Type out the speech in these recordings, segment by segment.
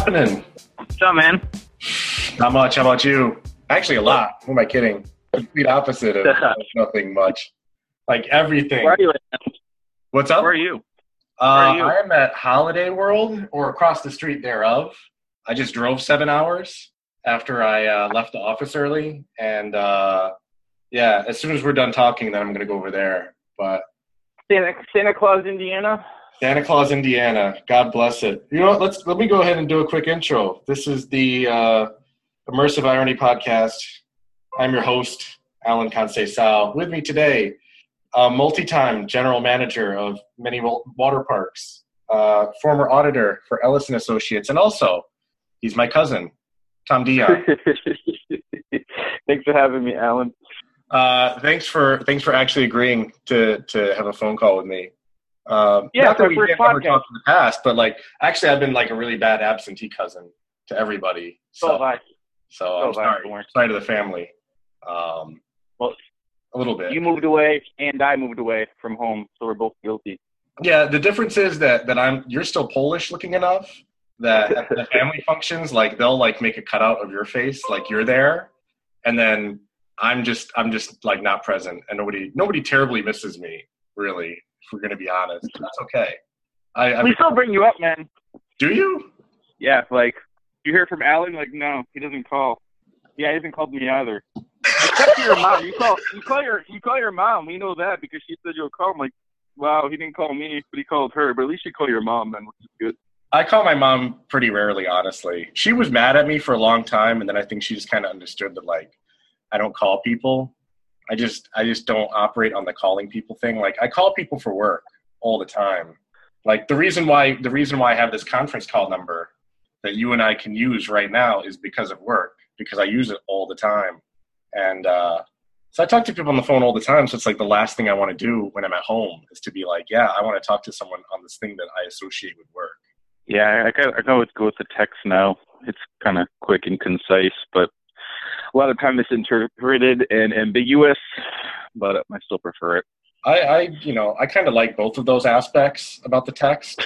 happening? What's up, man? Not much. How about you? Actually, a lot. Who am I kidding? Complete opposite of nothing much. Like everything. Where are you at? What's up? Where are you? I am at Holiday World, or across the street thereof. I just drove 7 hours after I left the office early. And, yeah, as soon as we're done talking, then I'm going to go over there. But Santa Claus, Indiana? Santa Claus, Indiana. God bless it. You know what? Let me go ahead and do a quick intro. This is the Immersive Irony Podcast. I'm your host, Alan Conceição. With me today, multi-time general manager of many water parks, former auditor for Ellison Associates, and also he's my cousin, Tom Dion. Thanks for having me, Alan. Thanks for actually agreeing to have a phone call with me. Yeah, not that we first didn't ever podcast. talk in the past, but actually I've been a really bad absentee cousin to everybody. So have I. So I'm sorry to the family. Well, a little bit. You moved away, and I moved away from home, so we're both guilty. Yeah, the difference is that you're still Polish looking enough that at the family functions, they'll make a cutout of your face, you're there, and then I'm just not present, and nobody terribly misses me, really, if we're gonna be honest. That's okay. We still bring you up, man. Do you? Yeah, you hear from Alan? No, he doesn't call. Yeah, he hasn't called me either. Except for your mom. You call your mom. We know that because she said you'll call. I'm like, wow, he didn't call me, but he called her. But at least you call your mom, man, which is good. I call my mom pretty rarely, honestly. She was mad at me for a long time, and then I think she just kind of understood that I don't call people. I just don't operate on the calling people thing. I call people for work all the time. The reason why I have this conference call number that you and I can use right now is because of work, because I use it all the time. And so I talk to people on the phone all the time. So it's the last thing I want to do when I'm at home is to be I want to talk to someone on this thing that I associate with work. Yeah, I always go with the text now. It's kind of quick and concise, but a lot of time it's interpreted and ambiguous, but I still prefer it. I kind of like both of those aspects about the text.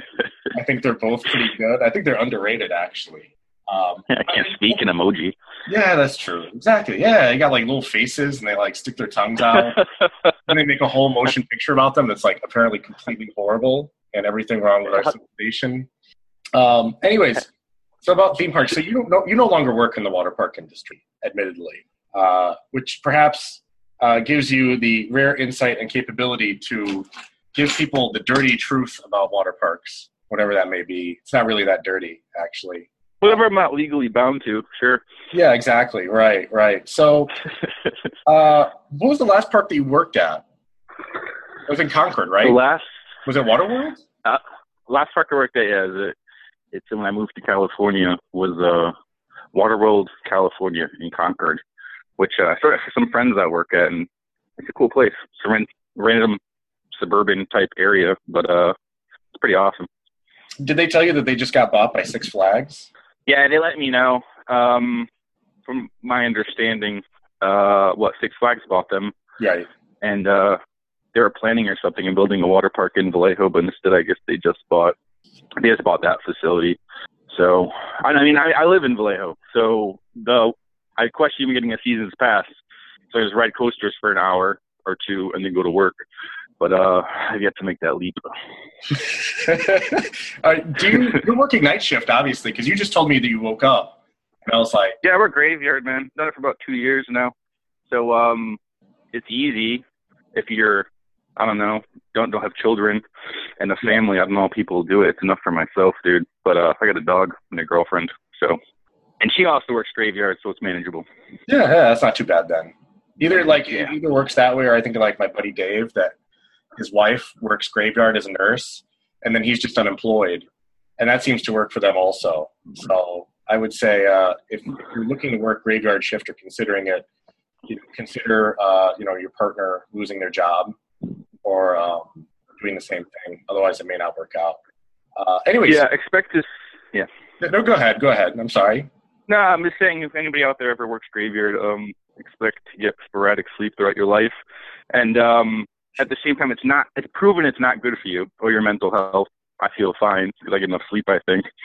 I think they're both pretty good. I think they're underrated, actually. I can't speak in emoji. Yeah, that's true. Exactly. Yeah, they got little faces and they stick their tongues out. And they make a whole motion picture about them that's apparently completely horrible and everything wrong with our civilization. Anyways, so about theme parks. So you no longer work in the water park industry, admittedly, which perhaps gives you the rare insight and capability to give people the dirty truth about water parks, whatever that may be. It's not really that dirty, actually. Whatever I'm not legally bound to, sure. Yeah, exactly. Right. So, what was the last park that you worked at? It was in Concord, right? Was it Waterworld? Last park I worked at, it's when I moved to California, was Waterworld, California, in Concord, which I started for some friends I work at, and it's a cool place. It's a random suburban type area, but it's pretty awesome. Did they tell you that they just got bought by Six Flags? Yeah, they let me know. From my understanding, Six Flags bought them. Yeah. And they were planning or something and building a water park in Vallejo, but instead I guess they just bought that facility. So, I live in Vallejo, so I question even getting a season's pass. So I just ride coasters for an hour or two and then go to work. But I've yet to make that leap. You're working night shift, obviously, because you just told me that you woke up. And I was like... Yeah, we're graveyard, man. Done it for about 2 years now. So it's easy if you're, don't have children and a family. I don't know how people do it. It's enough for myself, dude. But I got a dog and a girlfriend. So, and she also works graveyard, so it's manageable. Yeah, that's not too bad then. It either works that way, or I think my buddy Dave, that his wife works graveyard as a nurse, and then he's just unemployed. And that seems to work for them also. So I would say if you're looking to work graveyard shift or considering it, consider your partner losing their job or doing the same thing. Otherwise, it may not work out. Anyways. Yeah, expect this. Yeah. No, go ahead. I'm sorry. No, I'm just saying if anybody out there ever works graveyard, expect to get sporadic sleep throughout your life. And at the same time, it's proven it's not good for you or your mental health. I feel fine because I get enough sleep, I think.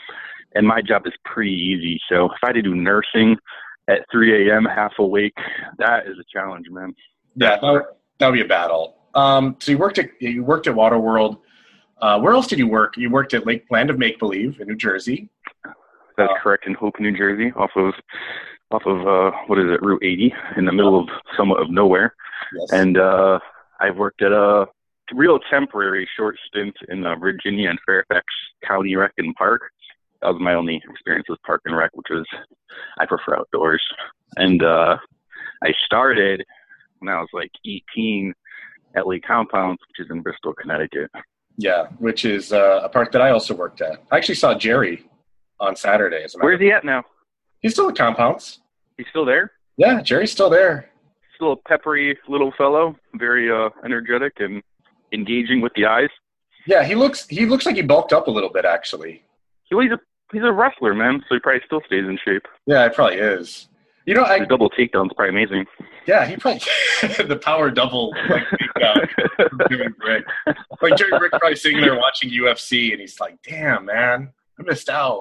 and my job is pretty easy. So if I had to do nursing at 3 a.m. half awake, that is a challenge, man. Yeah, that would be a battle. So you worked at Waterworld. Where else did you work? You worked at Land of Make Believe in New Jersey. That's correct, in Hope, New Jersey, off of what is it, Route 80, in the middle of somewhat of nowhere. Yes. And I've worked at a real temporary short stint in Virginia and Fairfax County Rec and Park. That was my only experience with Park and Rec, which was I prefer outdoors. And I started when I was like 18 at Lake Compounds, which is in Bristol, Connecticut. Yeah, which is a park that I also worked at. I actually saw Jerry on Saturday. Where's he at now? He's still at Compounds. He's still there? Yeah, Jerry's still there. Still a peppery little fellow, very energetic and engaging with the eyes. Yeah, he looks like he bulked up a little bit, actually. He's a wrestler, man, so he probably still stays in shape. Yeah, it probably is. You know, the double takedown's probably amazing. Yeah, he probably the power double like takedown from Jerry Brick. Like Jerry Brick probably sitting there watching UFC, and he's like, "Damn, man, I missed out."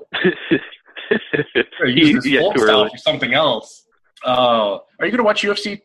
Use this full style for something else. Are you going to watch UFC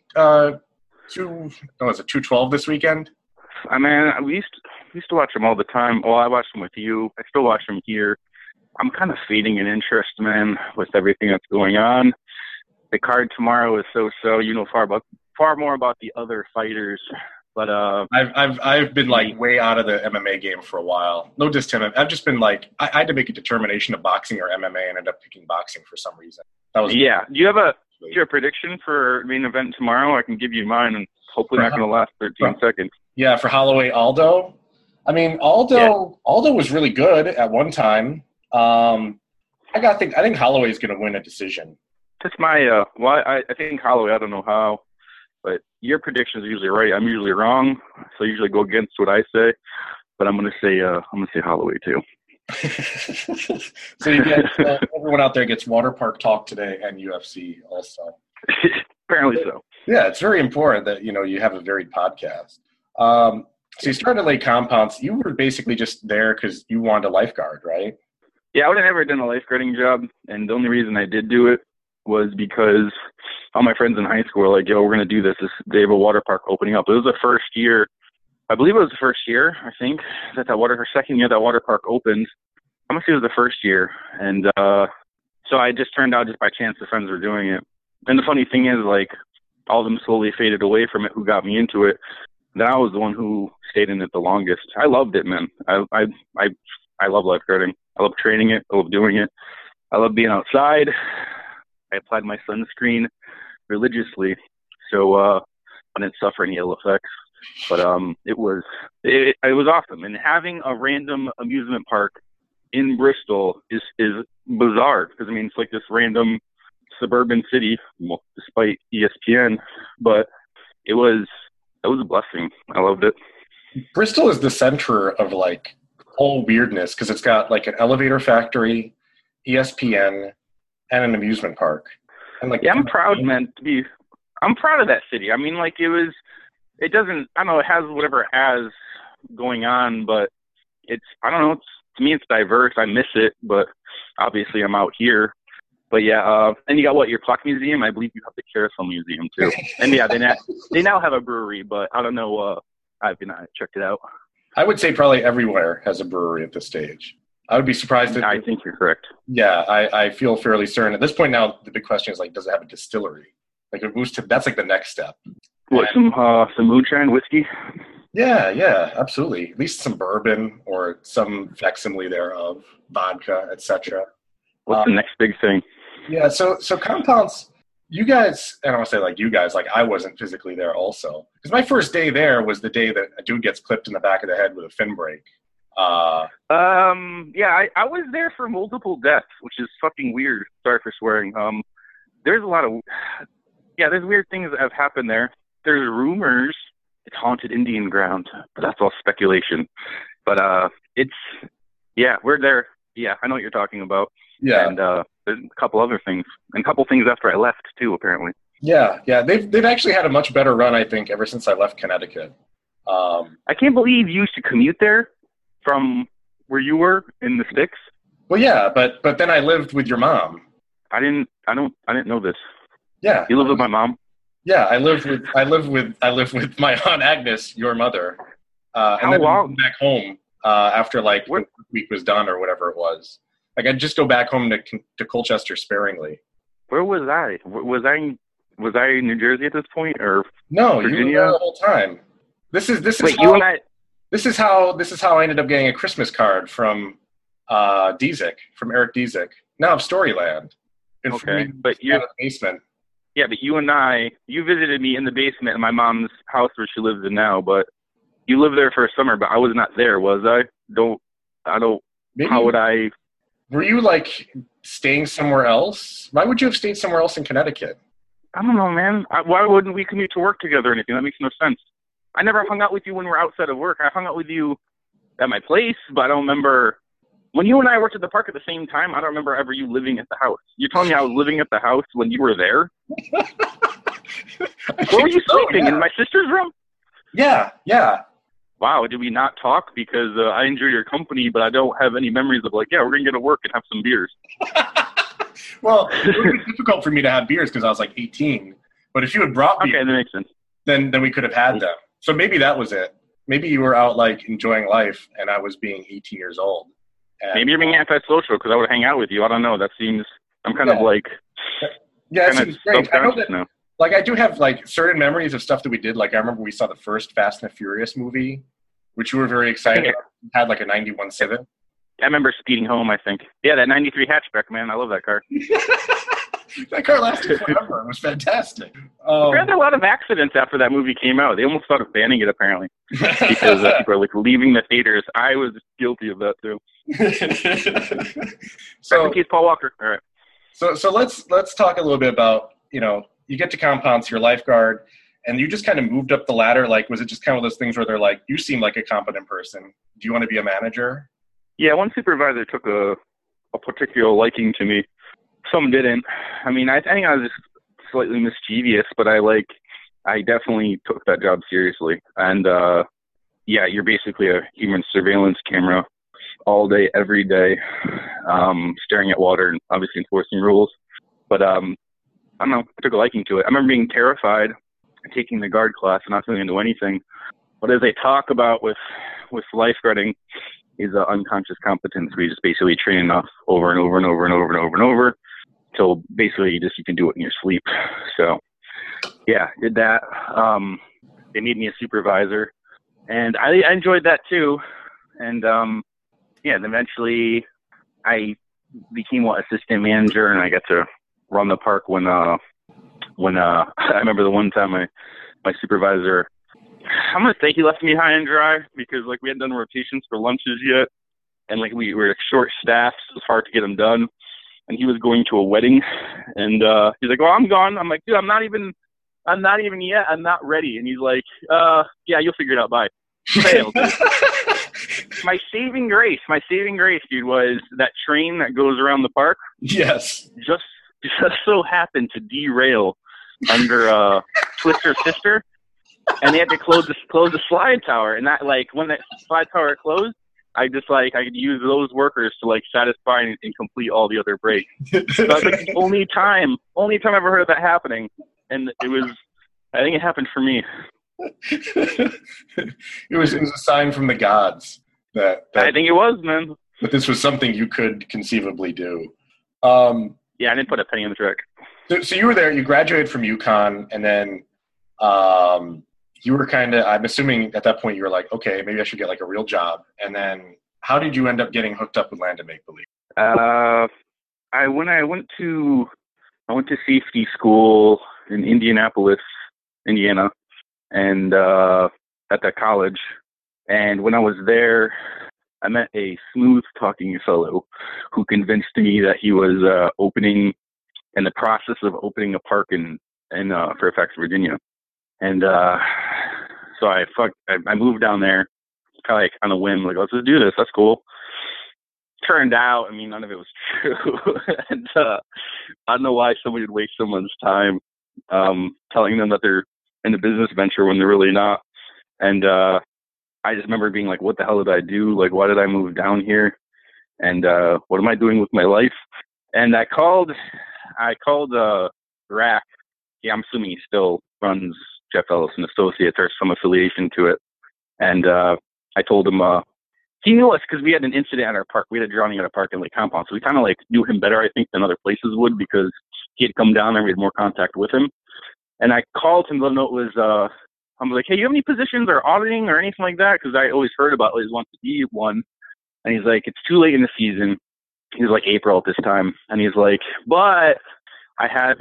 212 this weekend? I mean, we used to watch them all the time. Well, I watched them with you. I still watch them here. I'm kind of fading in interest, man, with everything that's going on. The card tomorrow is so. You know far more about the other fighters. But I've been like way out of the MMA game for a while. No diss to him. I've just been like I had to make a determination of boxing or MMA, and ended up picking boxing for some reason. That was Do you have a prediction for main event tomorrow? I can give you mine, and hopefully not going to last 13 seconds. Yeah, for Holloway Aldo. I mean, Aldo was really good at one time. I think Holloway's going to win a decision. That's my I think Holloway. I don't know how. But your predictions are usually right. I'm usually wrong, so I usually go against what I say. But I'm gonna say Holloway too. So you get everyone out there gets Water Park Talk today and UFC also. Apparently so. Yeah, it's very important that you have a varied podcast. So you started at Lake Compounds. You were basically just there because you wanted a lifeguard, right? Yeah, I would have never done a lifeguarding job, and the only reason I did do it was because all my friends in high school were like, "Yo, we're going to do this. They have a water park opening up." It was the first year. I believe it was the first year, I think, her second year that water park opened. I'm going to say it was the first year. And so I just turned out just by chance the friends were doing it. And the funny thing is, like, all of them slowly faded away from it who got me into it. Then I was the one who stayed in it the longest. I loved it, man. I love lifeguarding. I love training it. I love doing it. I love being outside. I applied my sunscreen religiously, so I didn't suffer any ill effects. But it was awesome. And having a random amusement park in Bristol is bizarre because I mean it's like this random suburban city, well, despite ESPN. But it was a blessing. I loved it. Bristol is the center of like whole weirdness because it's got like an elevator factory, ESPN, and an amusement park. And like, yeah, I'm proud, man. I'm proud of that city. I mean, like it doesn't. I don't know. It has whatever it has going on, but to me, it's diverse. I miss it, but obviously, I'm out here. But yeah, and you got your Pluck Museum. I believe you have the Carousel Museum too. And yeah, they now have a brewery, but I don't know. I've not checked it out. I would say probably everywhere has a brewery at this stage. I would be surprised if... I think you're correct. Yeah, I feel fairly certain. At this point now, the big question is, like, does it have a distillery? Like, that's like the next step. What, some moonshine whiskey? Yeah, absolutely. At least some bourbon or some facsimile thereof, vodka, etc. What's the next big thing? Yeah, so Compounds, you guys, and I want to say like you guys, like I wasn't physically there also. Because my first day there was the day that a dude gets clipped in the back of the head with a fin brake. Yeah, I was there for multiple deaths, which is fucking weird. Sorry for swearing. There's a lot of, there's weird things that have happened there. There's rumors it's haunted Indian ground, but that's all speculation. But we're there. Yeah, I know what you're talking about. Yeah. And there's a couple other things, and a couple things after I left too, apparently. Yeah. They've actually had a much better run, I think, ever since I left Connecticut. I can't believe you used to commute there from where you were in the sticks. Well, yeah, but then I lived with your mom. I didn't know this. Yeah, You live with my mom? yeah. I live with my aunt Agnes, your mother, and How then long? back home after like Where the week was done or whatever it was. Like I'd just go back home to Colchester sparingly. where was I? Was I in New Jersey at this point, or No, you were there Virginia? the whole time. This is Wait, you how and I? this is how I ended up getting a Christmas card from Dezek, from Eric Dezek, now of Storyland, Okay, informing but me out of the basement. yeah, but you and I, you visited me in the basement in my mom's house where she lives in now, but you lived there for a summer, but I was not there, was I? I don't, how Maybe would I? were you like staying somewhere else? Why would you have stayed somewhere else in Connecticut? I don't know, man. Why wouldn't we commute to work together or anything? That makes no sense. I never hung out with you when we were outside of work. I hung out with you at my place, but I don't remember. When you and I worked at the park at the same time, I don't remember ever you living at the house. You're telling me I was living at the house when you were there? I Where were think you so, sleeping? yeah. In my sister's room? Yeah, yeah. Wow, did we not talk? Because I enjoy your company, but I don't have any memories of like, yeah, we're going to get to work and have some beers. Well, it would be difficult for me to have beers because I was like 18. But if you had brought Okay, beer, that makes sense. then we could have had them. So maybe that was it. Maybe you were out like enjoying life, and I was being 18 years old. And, Maybe you're being antisocial because I would hang out with you. I don't know. That seems, I'm kind of Yeah. like, yeah, it kind of seems great. I know self-conscious that. now. Like I do have like certain memories of stuff that we did. Like I remember we saw the first Fast and the Furious movie, which you were very excited about. It had like a 91 Civic. I remember speeding home, I think. Yeah, that 93 hatchback, man. I love that car. That car lasted forever. It was fantastic. We had a lot of accidents after that movie came out. They almost thought of banning it, apparently, because people are like leaving the theaters. I was guilty of that too. So Rest in peace, Paul Walker. All right. so let's talk a little bit about, you get to compounds, you're a lifeguard, and you just kind of moved up the ladder. Like, was it just kind of those things where they're like, you seem like a competent person. Do you want to be a manager? Yeah, one supervisor took a particular liking to me. Some didn't. I mean, I think I was just slightly mischievous, but I definitely took that job seriously. And yeah, you're basically a human surveillance camera all day, every day, staring at water and obviously enforcing rules. But I don't know, I took a liking to it. I remember being terrified taking the guard class and not feeling into anything. But as they talk about with lifeguarding, is unconscious competence, where you just basically train enough over and over and over and over and over and over till basically you can do it in your sleep. So yeah, did that. They made me a supervisor, and I enjoyed that too. And yeah, and eventually I became assistant manager, and I got to run the park when I remember the one time my supervisor, I'm gonna say he left me high and dry because like we hadn't done rotations for lunches yet, and like we were short staffed, so it was hard to get them done. And he was going to a wedding, and he's like, "Well, I'm gone." I'm like, "Dude, I'm not even yet. I'm not ready." And he's like, "Yeah, you'll figure it out. Bye." Failed. My saving grace, dude, was that train that goes around the park. Yes. Just so happened to derail under Twister Sister. And they had to close the slide tower, and that like when that slide tower closed, I could use those workers to like satisfy and complete all the other breaks. So that's like the only time I've ever heard of that happening, and I think it happened for me. It was a sign from the gods that I think it was, man. that this was something you could conceivably do. Yeah, I didn't put a penny in the trick. So you were there. You graduated from UConn, and then you were I'm assuming at that point you were like, okay, maybe I should get like a real job. And then how did you end up getting hooked up with Land of Make Believe? I went to safety school in Indianapolis, Indiana, and at that college. And when I was there, I met a smooth-talking fellow who convinced me that he was in the process of opening a park in Fairfax, Virginia. And so I moved down there, kind of like on a whim, like, let's just do this. That's cool. Turned out, I mean, none of it was true. And I don't know why somebody would waste someone's time telling them that they're in a business venture when they're really not. And I just remember being like, what the hell did I do? Like, why did I move down here? and what am I doing with my life? And I called Rack. Yeah, I'm assuming he still runs Jeff Ellis and Associates or some affiliation to it. And I told him he knew us because we had an incident at our park. We had a drowning at a park in Lake Compound, so we kind of like knew him better, I think, than other places would because he had come down there and we had more contact with him. And I called him. The note was, I'm like, hey, you have any positions or auditing or anything like that? Because I always heard about always wanted to be one. And he's like, it's too late in the season. He was like April at this time, and he's like, but I have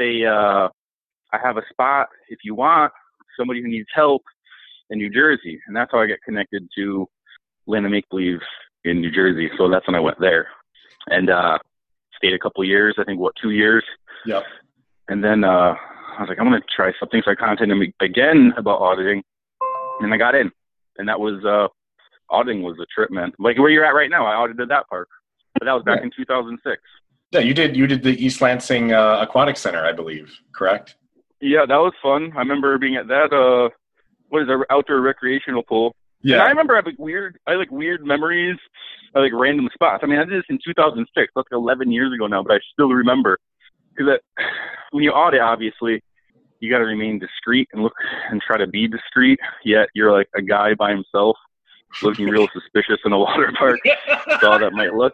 a spot if you want somebody who needs help in New Jersey, and that's how I get connected to Land of Make Believe in New Jersey. So that's when I went there, and stayed a couple years. I think 2 years. Yep. And then I was like, I'm gonna try something. So I contacted him again about auditing, and I got in, and that was auditing was a trip, man. Like where you're at right now, I audited that park. But that was back in 2006. Yeah, you did the East Lansing Aquatic Center, I believe, correct? Yeah, that was fun. I remember being at that outdoor recreational pool. Yeah. And I remember having weird memories of like random spots. I mean, I did this in 2006. That's like 11 years ago now, but I still remember because when you audit, obviously, you got to remain discreet and look and try to be discreet. Yet you're like a guy by himself, looking real suspicious in a water park. So that might look.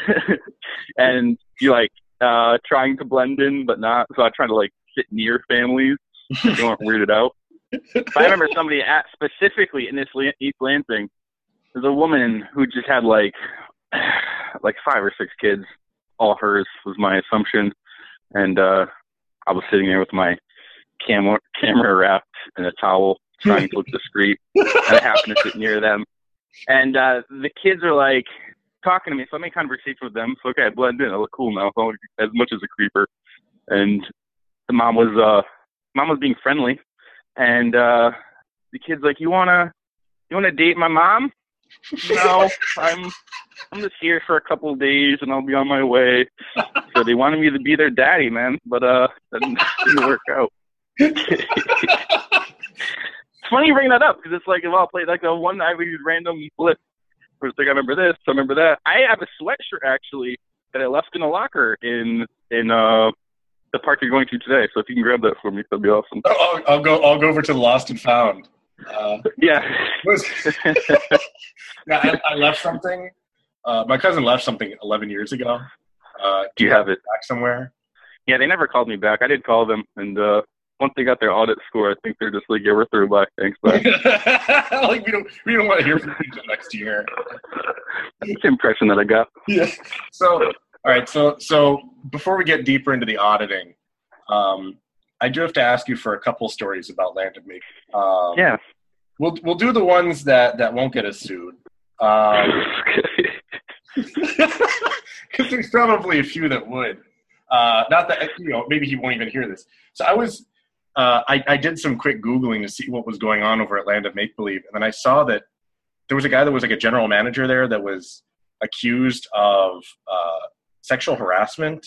And you're like trying to blend in, but not. So I try to like sit near families so you aren't weirded out. But I remember somebody specifically in this East Lansing, there's a woman who just had like 5 or 6 kids. All hers was my assumption. And I was sitting there with my camera wrapped in a towel, trying to look discreet. And I happened to sit near them. And the kids are like talking to me, so I make conversation with them. So okay, I blend in. I look cool now, so as much as a creeper. And the mom was being friendly, and the kid's like, "You wanna date my mom?" No, I'm just here for a couple of days, and I'll be on my way. So they wanted me to be their daddy, man, but that didn't work out. It's funny you bring that up because it's like, well, played like the one I would random flip. Where it's like, I remember this, I remember that. I have a sweatshirt actually that I left in a locker in the park you're going to today. So if you can grab that for me, that'd be awesome. I'll go over to the Lost and Found. Yeah. I left something. My cousin left something 11 years ago. Do you have it back somewhere? Yeah, they never called me back. I did call them, and once they got their audit score, I think they're just like, yeah, we're through, bye, thanks, bye. Like we don't want to hear from you until next year. That's the impression that I got. Yeah. So all right. So before we get deeper into the auditing, I do have to ask you for a couple stories about Land of Make. Yeah. We'll do the ones that won't get us sued. Because there's probably a few that would. Not that, maybe he won't even hear this. So I did some quick Googling to see what was going on over at Land of Make Believe, and then I saw that there was a guy that was like a general manager there that was accused of sexual harassment.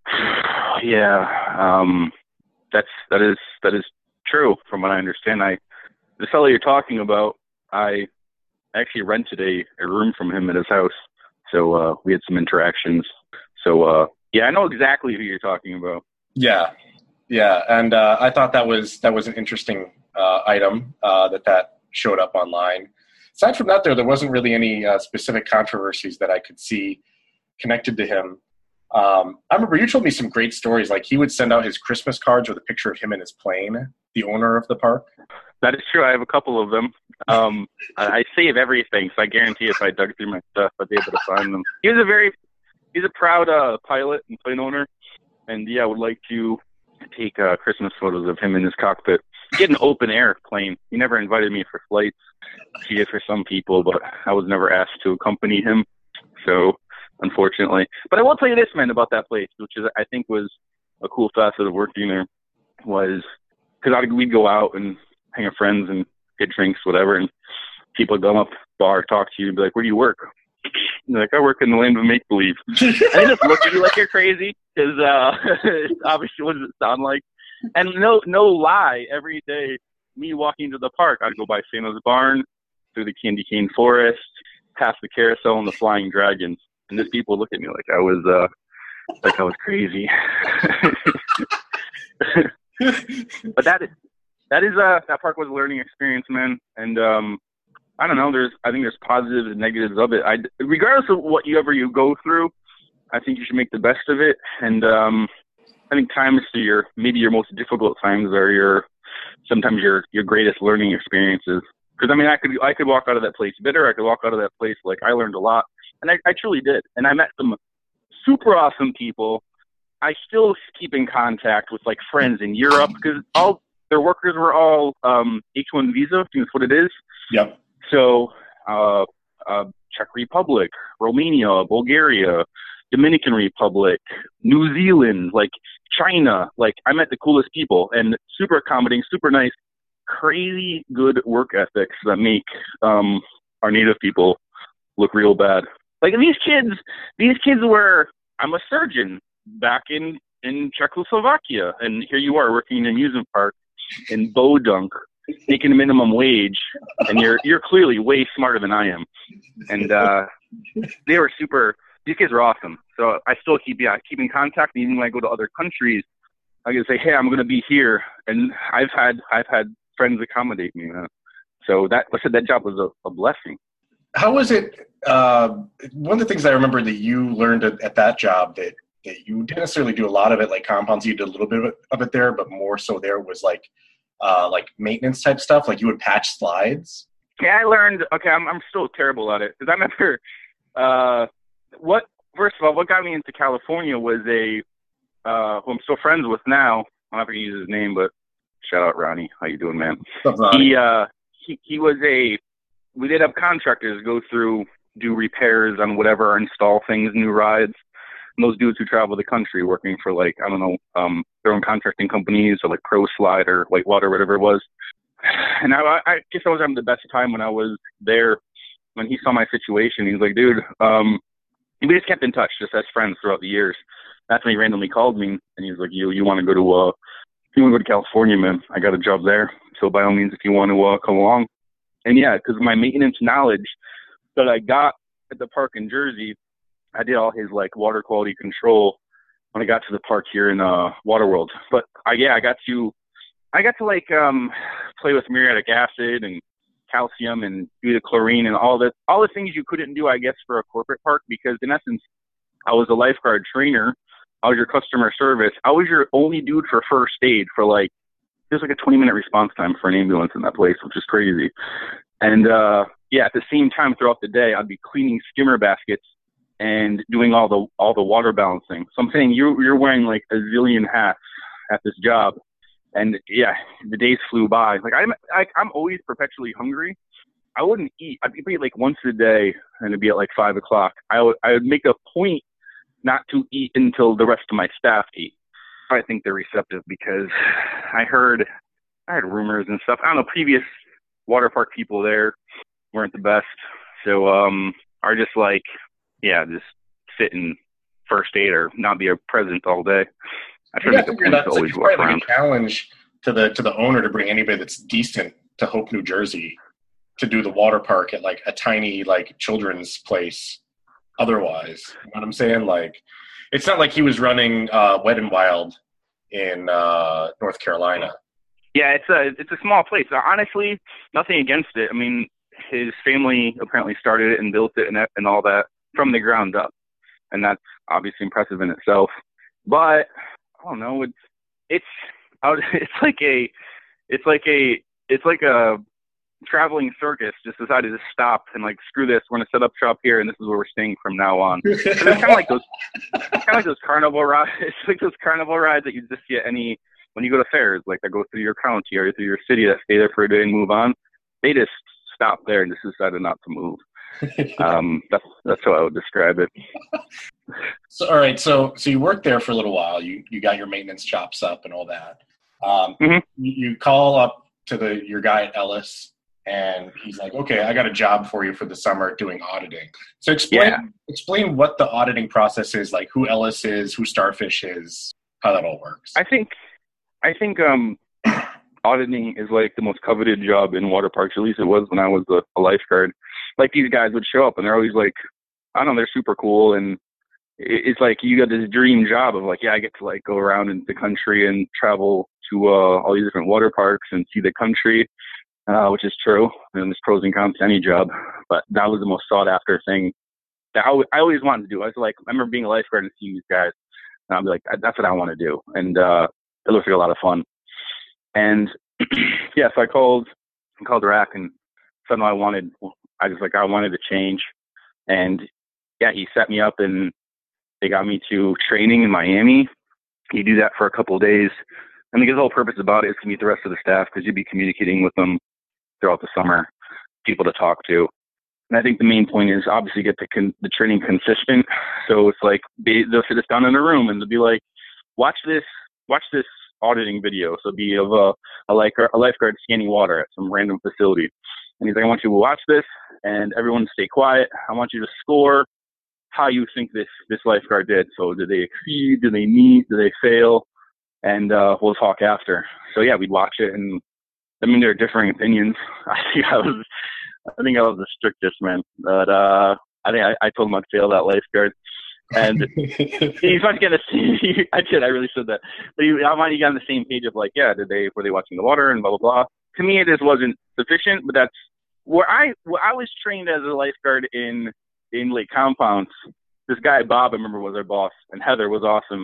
Yeah, that is true from what I understand. The fellow you're talking about, I actually rented a room from him at his house, so we had some interactions. So yeah, I know exactly who you're talking about. Yeah, and I thought that was an interesting item that showed up online. Aside from that, there wasn't really any specific controversies that I could see connected to him. I remember you told me some great stories. Like he would send out his Christmas cards with a picture of him in his plane, the owner of the park. That is true. I have a couple of them. I save everything, so I guarantee if I dug through my stuff, I'd be able to find them. He's a proud pilot and plane owner, and yeah, I would like to take Christmas photos of him in his cockpit. He had an open air plane. He never invited me for flights. He did for some people, but I was never asked to accompany him. So, unfortunately. But I will tell you this, man, about that place, which is I think was a cool facet of working there, was because we'd go out and hang with friends and get drinks, whatever, and people would come up, bar, talk to you, and be like, where do you work? And like, I work in the Land of Make Believe. And they just look at you like you're crazy, because obviously what does it sound like? And no lie, every day, me walking to the park, I'd go by Santa's Barn, through the Candy Cane Forest, past the Carousel and the Flying Dragons. and just people look at me like I was crazy. But that park was a learning experience, man. And I don't know. I think there's positives and negatives of it. Regardless of what you go through, I think you should make the best of it. And I think times to maybe your most difficult times are sometimes your greatest learning experiences. Because I mean, I could walk out of that place bitter. I could walk out of that place like I learned a lot, and I truly did. And I met some super awesome people. I still keep in contact with like friends in Europe because all their workers were all H-1 visa. I think that's what it is. Yep. So Czech Republic, Romania, Bulgaria, Dominican Republic, New Zealand, like China. Like I met the coolest people and super accommodating, super nice, crazy good work ethics that make our native people look real bad. Like these kids were, I'm a surgeon back in Czechoslovakia, and here you are working in an amusement park in Bodunk, making minimum wage, and you're clearly way smarter than I am. And they were super. These kids are awesome. So I still keep in contact. And even when I go to other countries, I can say, hey, I'm going to be here, and I've had friends accommodate me. So that job was a blessing. How was it? One of the things I remember that you learned at that job that you didn't necessarily do a lot of it, like compounds, you did a little bit of it there, but more so there was like maintenance type stuff. Like you would patch slides. Yeah, I learned. Okay, I'm still terrible at it because I remember. First of all, what got me into California was who I'm still friends with now. I'm not going to use his name, but shout out Ronnie. How you doing, man? What's up, Ronnie? He was we did have contractors go through, do repairs on whatever, install things, new rides. And those dudes who travel the country working for like, I don't know, their own contracting companies or like Pro Slide or Whitewater, whatever it was. And I guess I was having the best time when I was there. When he saw my situation, he was like, dude, we just kept in touch just as friends throughout the years. That's when he randomly called me and he was like, you want to go to California, man? I got a job there. So by all means, if you want to come along. And yeah, because of my maintenance knowledge that I got at the park in Jersey, I did all his like water quality control when I got to the park here in Waterworld. But I got to like play with muriatic acid and calcium and do the chlorine and all the things you couldn't do, I guess, for a corporate park, because in essence, I was a lifeguard trainer. I was your customer service. I was your only dude for first aid for like, there's like a 20-minute response time for an ambulance in that place, which is crazy. And at the same time throughout the day, I'd be cleaning skimmer baskets and doing all the water balancing. So I'm saying you're wearing like a zillion hats at this job. And yeah, the days flew by. Like I'm always perpetually hungry. I wouldn't eat. I'd eat like once a day, and it'd be at like 5 o'clock. I would make a point not to eat until the rest of my staff eat. I think they're receptive because I heard rumors and stuff. I don't know. Previous water park people there weren't the best, so are just like, yeah, just sit in first aid or not be a present all day. I try to make a point to always walk around. Like a challenge to the owner to bring anybody that's decent to Hope, New Jersey, to do the water park at like a tiny like children's place. Otherwise, you know what I'm saying? Like, it's not like he was running Wet and Wild in North Carolina. Yeah, it's a small place. Honestly, nothing against it. I mean, his family apparently started it and built it and all that from the ground up, and that's obviously impressive in itself. But I don't know. It's like a traveling circus just decided to stop and like, screw this, we're gonna set up shop here, and this is where we're staying from now on. It's kind of like those carnival rides. It's like those carnival rides that you just get when you go to fairs, like that go through your county or through your city, that stay there for a day and move on. They just stopped there and just decided not to move. That's how I would describe it. So all right, so you worked there for a little while. You got your maintenance chops up and all that. You call up to your guy at Ellis, and he's like, "Okay, I got a job for you for the summer doing auditing." So explain what the auditing process is, like who Ellis is, who Starfish is, how that all works. I think auditing is like the most coveted job in water parks. At least it was when I was a lifeguard. Like, these guys would show up and they're always like, I don't know, they're super cool. And it's like you got this dream job of like, yeah, I get to like go around in the country and travel to all these different water parks and see the country, which is true. And there's pros and cons to any job, but that was the most sought after thing that I always wanted to do. I was like, I remember being a lifeguard and seeing these guys, and I'll be like, that's what I want to do. And it looks like a lot of fun. And yeah, so I called Rack and said I wanted to change. And yeah, he set me up and they got me to training in Miami. You do that for a couple of days. And the whole purpose about it is to meet the rest of the staff, because you'd be communicating with them throughout the summer, people to talk to. And I think the main point is obviously get the training consistent. So it's like they'll sit us down in a room and they'll be like, watch this auditing video. So it'll be of a lifeguard scanning water at some random facility. And he's like, I want you to watch this and everyone stay quiet. I want you to score how you think this lifeguard did. So did they exceed? Did they meet? Did they fail? And we'll talk after. So yeah, we'd watch it, and I mean there are differing opinions. I think I was the strictest, man. But I think I told him I'd fail that lifeguard. And he's not getting I really said that. But I might have gotten the same page of like, yeah, were they watching the water and blah blah blah. To me, it just wasn't sufficient. But that's where I was trained as a lifeguard in Lake Compounce. This guy Bob, I remember, was our boss, and Heather was awesome.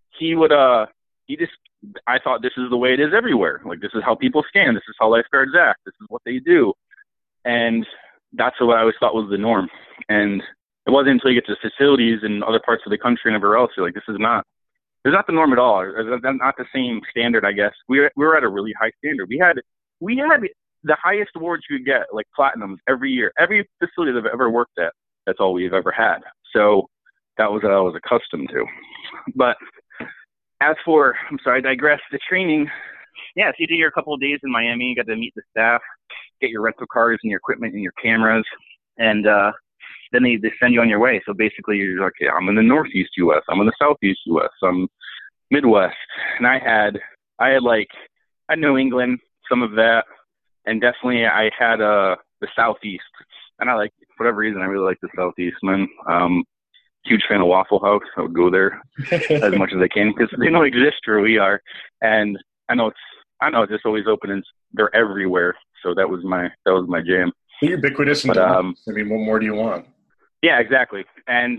I thought this is the way it is everywhere. Like, this is how people scan. This is how lifeguards act. This is what they do. And that's what I always thought was the norm. And it wasn't until you get to facilities in other parts of the country and everywhere else, you're like, there's not the norm at all. It's not the same standard, I guess. We were at a really high standard. We had the highest awards you could get, like platinums, every year. Every facility that I've ever worked at, that's all we've ever had. So that was what I was accustomed to. But as for, I digress, the training, yeah, so you do your couple of days in Miami, you got to meet the staff, get your rental cars and your equipment and your cameras, and then they send you on your way. So basically you're like, yeah, I'm in the Northeast U.S., I'm in the Southeast U.S., I'm Midwest. And I New England, some of that, and definitely I had the Southeast. And for whatever reason, I really like the Southeast, man. Huge fan of Waffle House. I would go there as much as I can because they don't exist where we are. And I know it's just always open and they're everywhere. So that was my jam. You're ubiquitous. But I mean, what more do you want? Yeah, exactly. And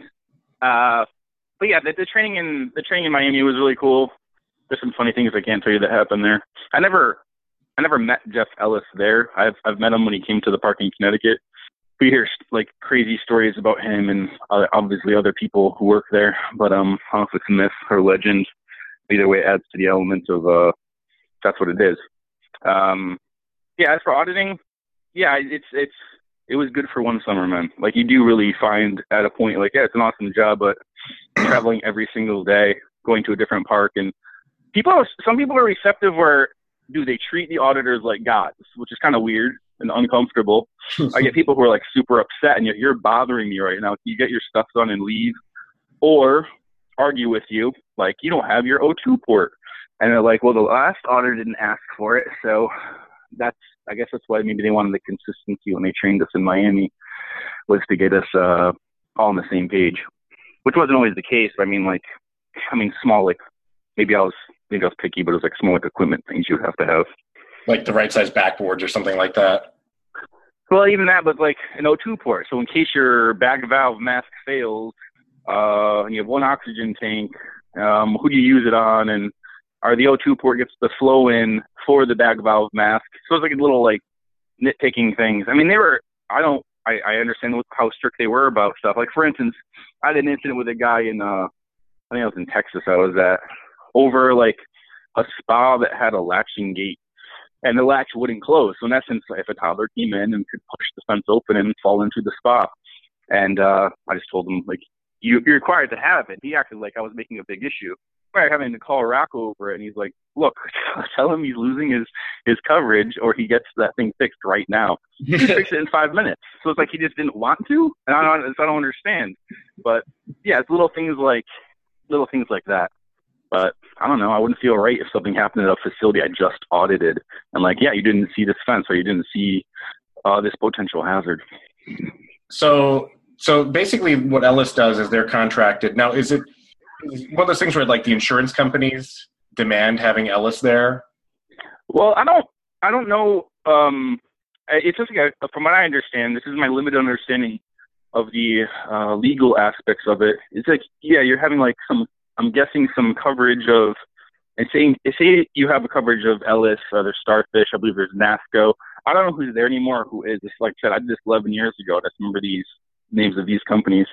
but yeah, the training in Miami was really cool. There's some funny things I can't tell you that happened there. I never met Jeff Ellis there. I've met him when he came to the park in Connecticut. We hear like crazy stories about him and obviously other people who work there, but I don't know if it's a myth or legend. Either way, it adds to the element of that's what it is. Yeah, as for auditing, yeah, it was good for one summer, man. Like, you do really find at a point like, yeah, it's an awesome job, but traveling every single day, going to a different park, and some people are receptive where they treat the auditors like gods, which is kind of weird and uncomfortable. I get people who are like super upset and you're bothering me right now. Can you get your stuff done and leave? Or argue with you, like, you don't have your O2 port. And they're like, well, the last auditor didn't ask for it. So I guess that's why maybe they wanted the consistency when they trained us in Miami, was to get us all on the same page, which wasn't always the case. I mean, small, like, maybe I was picky, but it was like small, like, equipment things you would have to have. Like the right size backboards or something like that. Well, even that, but like an O2 port. So in case your bag valve mask fails, and you have one oxygen tank, who do you use it on? And are the O2 port gets the flow in for the bag valve mask? So it's like a little like nitpicking things. I mean, I understand how strict they were about stuff. Like, for instance, I had an incident with a guy in, I think I was in Texas, I was at, over like a spa that had a latching gate. And the latch wouldn't close. So in essence, if a toddler came in and could push the fence open and fall into the spa. And I just told him, like, you're required to have it. He acted like I was making a big issue. We're having to call Rocco over it. And he's like, look, tell him he's losing his coverage or he gets that thing fixed right now. He fixed it in 5 minutes. So it's like he just didn't want to. And I don't understand. But yeah, it's little things like that. But I don't know. I wouldn't feel right if something happened at a facility I just audited. And like, yeah, you didn't see this fence or you didn't see this potential hazard. So So basically what Ellis does is they're contracted. Now, is one of those things where like the insurance companies demand having Ellis there? Well, I don't know. It's just like from what I understand, this is my limited understanding of the legal aspects of it. It's like, yeah, you're having like I'm guessing some coverage of, and say you have a coverage of Ellis, there's Starfish, I believe there's NASCO. I don't know who's there anymore or who is. It's like I said, I did this 11 years ago. I just remember these names of these companies.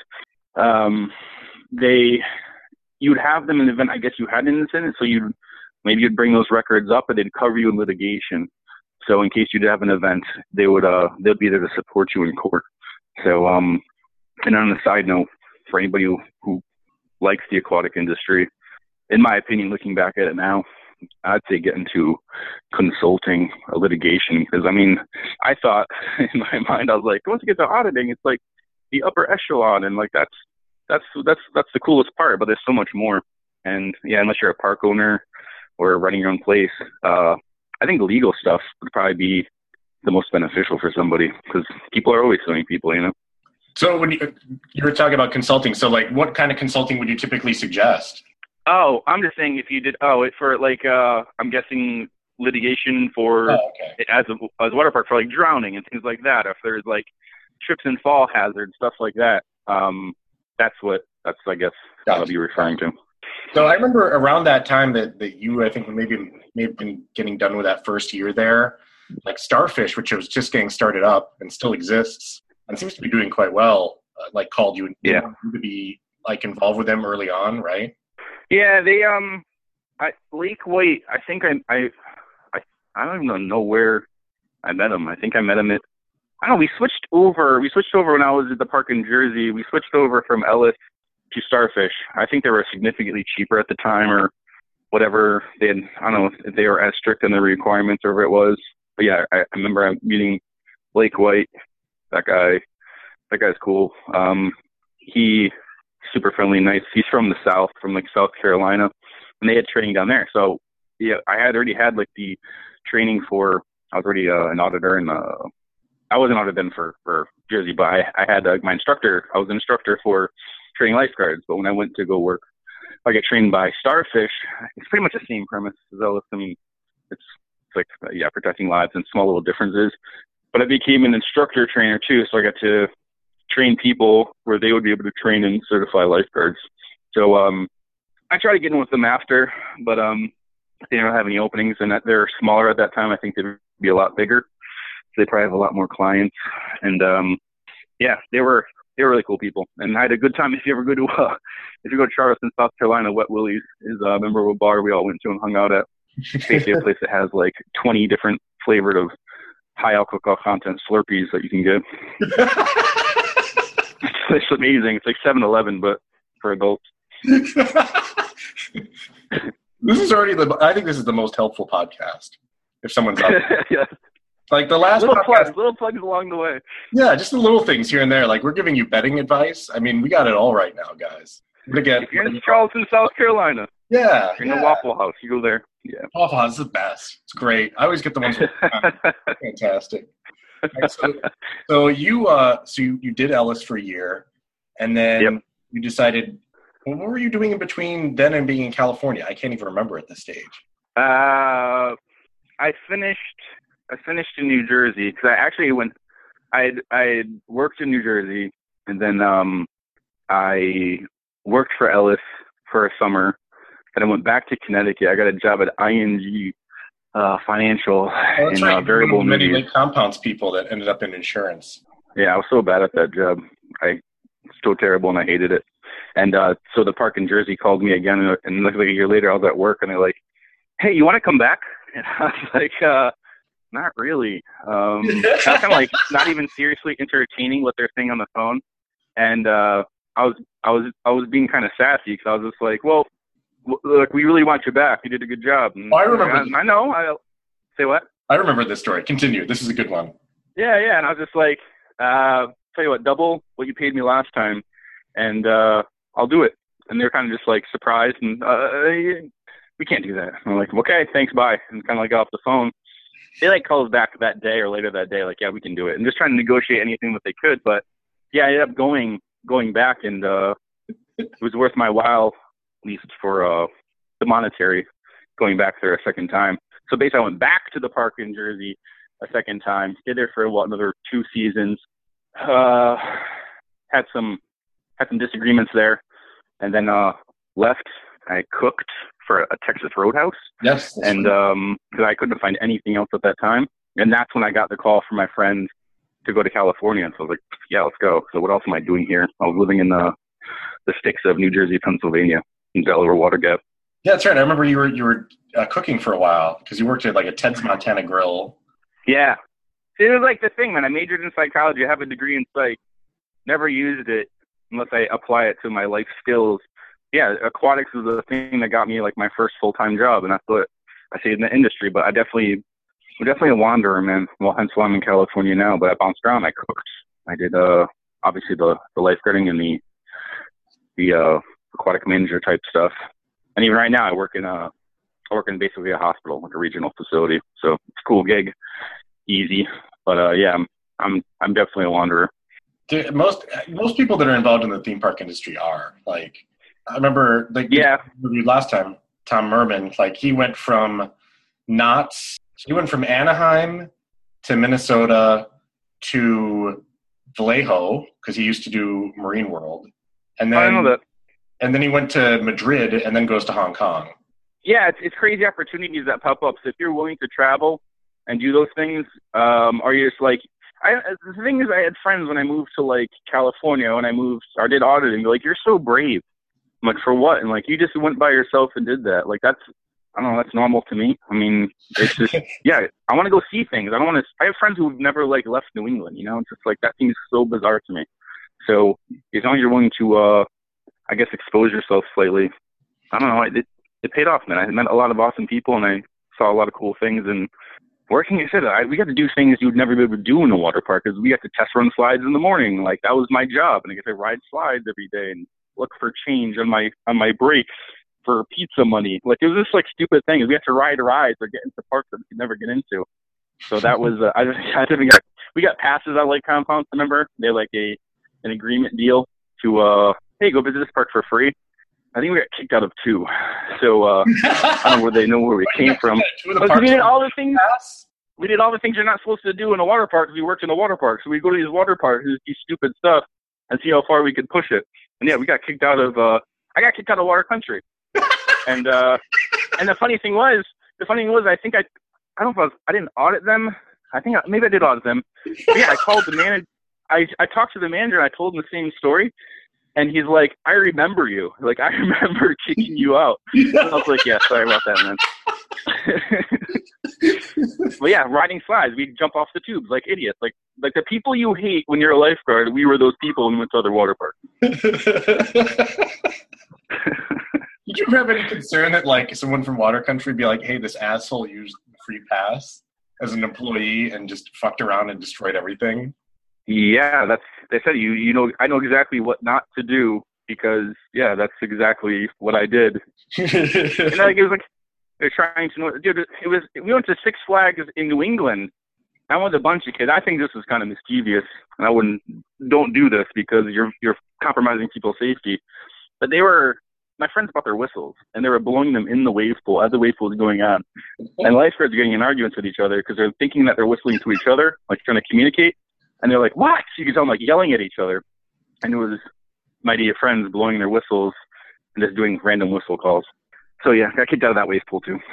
You'd have them in the event, I guess you had an incident, so you'd bring those records up and they'd cover you in litigation. So in case you did have an event, they'd be there to support you in court. So, and on a side note, for anybody who likes the aquatic industry, in my opinion, looking back at it now, I'd say get into consulting, litigation, because I mean, I thought in my mind, I was like, once you get to auditing, it's like the upper echelon, and like that's the coolest part, but there's so much more. And yeah, unless you're a park owner or running your own place, I think the legal stuff would probably be the most beneficial for somebody, because people are always suing people, you know? So when you were talking about consulting, so like what kind of consulting would you typically suggest? Oh, I'm just saying if you did, for like, I'm guessing litigation for, as a water park for like drowning and things like that. If there's like trips and fall hazards, stuff like that. That's I guess what I'll be referring to. So I remember around that time that you, I think may have been getting done with that first year there, like Starfish, which was just getting started up and still exists and seems to be doing quite well, like called you to be like involved with them early on, right? Yeah, they Lake White, I think I don't even know where I met him. I think I met him at, I don't know, we switched over when I was at the park in Jersey. We switched over from Ellis to Starfish. I think they were significantly cheaper at the time, or whatever. They had, I don't know if they were as strict in the requirements or whatever it was. But yeah, I remember meeting Lake White. That guy's cool. He super friendly, nice. He's from the South, from like South Carolina, and they had training down there. So yeah, I had already had like the training for. I was already an auditor, and I wasn't audited then for Jersey, but I had my instructor. I was an instructor for training lifeguards. But when I went to go work, I get trained by Starfish. It's pretty much the same premise as Ellis. I mean, it's like protecting lives and small little differences. But I became an instructor trainer too, so I got to train people where they would be able to train and certify lifeguards. So I tried to get in with them after, but they don't have any openings, and that they're smaller at that time. I think they'd be a lot bigger, so they probably have a lot more clients. And they were really cool people, and I had a good time. If you ever go to Charleston, South Carolina, Wet Willie's is a memorable bar we all went to and hung out at. It's basically a place that has like 20 different flavored of high alcohol content Slurpees that you can get. It's amazing. It's like 7-Eleven, but for adults. This is already I think this is the most helpful podcast. If someone's up, yeah. Like the last little plugs along the way. Yeah, just the little things here and there. Like we're giving you betting advice. I mean, we got it all right now, guys. If you're in Charleston, South Carolina, yeah, in the Waffle House, you go there. Yeah, Waffle House is the best. It's great. I always get the ones. Fantastic. Right, so you did Ellis for a year, and then you decided. Well, what were you doing in between then and being in California? I can't even remember at this stage. I finished in New Jersey because I actually I had worked in New Jersey, and then I worked for Ellis for a summer, and I went back to Connecticut. I got a job at ING Financial in variable many annuities. Lake Compounds people that ended up in insurance. Yeah, I was so bad at that job. I was so terrible, and I hated it. And so the park in Jersey called me again, and like a year later, I was at work, and they're like, "Hey, you want to come back?" And I was like, "Not really." Kind of like not even seriously entertaining what they're saying on the phone. And I was being kind of sassy because I was just like, "Well, look, we really want you back. You did a good job." And I remember. I know. I'll say what? I remember this story. Continue. This is a good one. Yeah. And I was just like, tell you what, double what you paid me last time, and I'll do it. And they're kind of just like surprised, and we can't do that. I'm like, okay, thanks, bye, and kind of like got off the phone. They like called back that day or later that day, like, yeah, we can do it. And just trying to negotiate anything that they could, but yeah, I ended up going back, and it was worth my while, at least for the monetary, going back there a second time. So basically, I went back to the park in Jersey a second time, stayed there for another 2 seasons. Had some disagreements there, and then left. I cooked for a Texas Roadhouse. Yes. And because I couldn't find anything else at that time, and that's when I got the call from my friend to go to California. And so I was like, yeah, let's go. So what else am I doing here? I was living in the sticks of New Jersey, Pennsylvania, in Delaware Water Gap. Yeah, that's right. I remember you were cooking for a while because you worked at like a Ted's Montana Grill. Yeah. It was like the thing, man. I majored in psychology. I have a degree in psych. Never used it unless I apply it to my life skills. Yeah, aquatics was the thing that got me like my first full-time job, and that's what I see in the industry. But I'm definitely a wanderer, man. Well, hence why I'm in California now. But I bounced around. I cooked. I did obviously the lifeguarding and the aquatic manager type stuff. And even right now, I work in basically a hospital, like a regional facility. So it's a cool gig, easy. But yeah, I'm definitely a wanderer. Dude, most people that are involved in the theme park industry are like. I remember last time, Tom Merman, like he went from Anaheim to Minnesota to Vallejo because he used to do Marine World. And then I know that. And then he went to Madrid and then goes to Hong Kong. Yeah, it's crazy opportunities that pop up. So if you're willing to travel and do those things, are you just like, the thing is, I had friends when I moved to like California, when I moved or did auditing, like, you're so brave. I'm like, for what? And like, you just went by yourself and did that. Like, I don't know, that's normal to me. I mean, it's just, yeah, I want to go see things. I have friends who've never like left New England, you know, it's just like, that seems so bizarre to me. So as long as you're willing to, I guess, expose yourself slightly, I don't know, it paid off, man. I met a lot of awesome people and I saw a lot of cool things, and working, you said, we got to do things you would never be able to do in a water park, because we got to test run slides in the morning. Like, that was my job. And I get to ride slides every day and look for change on my breaks for pizza money. Like, it was just like stupid things. We had to ride rides or get into parks that we could never get into. So that was, we got passes on Lake Compounce, remember? They had like an agreement deal to, hey, go visit this park for free. I think we got kicked out of 2. So I don't know where they know where we came from. But we did all the things. We did all the things you're not supposed to do in a water park because we worked in a water park. So we go to these water parks, these stupid stuff, and see how far we could push it. And yeah, we got kicked out of. I got kicked out of Water Country. And the funny thing was, I think I don't know if I didn't audit them. Maybe I did audit them. But yeah, I called the manager. I talked to the manager and I told him the same story. And he's like, I remember you. Like, I remember kicking you out. And I was like, yeah, sorry about that, man. But yeah, riding slides, we'd jump off the tubes like idiots. Like the people you hate when you're a lifeguard, we were those people when we went to other water parks. Did you ever have any concern that like someone from Water Country be like, hey, this asshole used the free pass as an employee and just fucked around and destroyed everything? Yeah, they said you know, I know exactly what not to do because yeah, that's exactly what I did. And like, it was like they're trying to know, dude. We went to Six Flags in New England. I went with a bunch of kids. I think this was kind of mischievous, and I don't do this because you're compromising people's safety. But my friends bought their whistles, and they were blowing them in the wave pool as the wave pool was going on. And lifeguards are getting in arguments with each other because they're thinking that they're whistling to each other, like trying to communicate. And they're like, what? So you can tell them like yelling at each other. And it was my dear friends blowing their whistles and just doing random whistle calls. So yeah, I got kicked out of that wave pool too.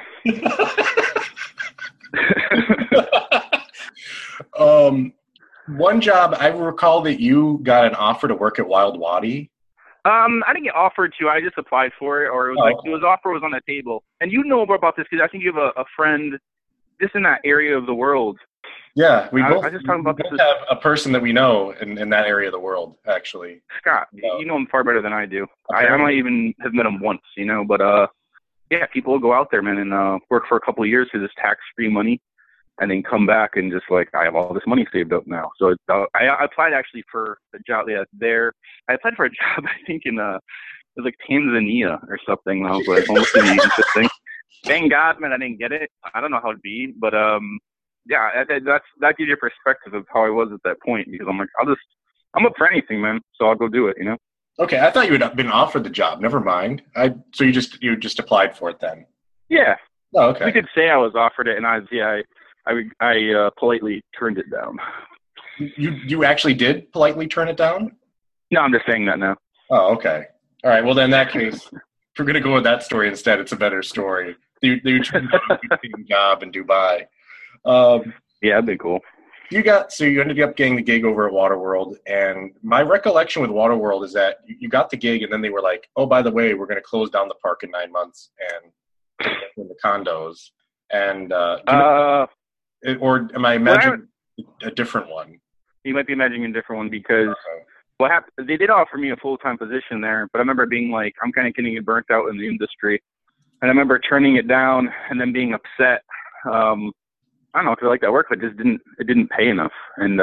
One job, I recall that you got an offer to work at Wild Wadi. I didn't get offered to. I just applied for it, or it was it was offer was on the table. And you know more about this because I think you have a friend just in that area of the world. Yeah, we both. I just talking about this. Have a person that we know in that area of the world, actually. Scott, you know him far better than I do. Okay. I might even have met him once, you know. But yeah, people will go out there, man, and work for a couple of years for this tax-free money, and then come back and just like, I have all this money saved up now. So I applied actually for a job there. I applied for a job I think in it was like Tanzania or something. And I was like, almost interesting. Thank God, man, I didn't get it. I don't know how it'd be, but yeah, that gives you a perspective of how I was at that point, because I'm like, I'll I'm up for anything, man. So I'll go do it. Okay, I thought you had been offered the job. Never mind. So you just applied for it then? Yeah. Oh, okay. We could say I was offered it, and I politely turned it down. You actually did politely turn it down? No, I'm just saying that now. Oh, okay. All right. Well, then in that case, if we're gonna go with that story instead, it's a better story. You turned down a good job in Dubai. Yeah, that'd be cool. You ended up getting the gig over at Waterworld, and my recollection with Waterworld is that you got the gig, and then they were like, "Oh, by the way, we're going to close down the park in 9 months and in the condos." And or am I imagining a different one? You might be imagining a different one because what happened? They did offer me a full-time position there, but I remember being like, "I'm kind of getting burnt out in the industry," and I remember turning it down and then being upset. I don't know if I like that work, but it didn't pay enough. And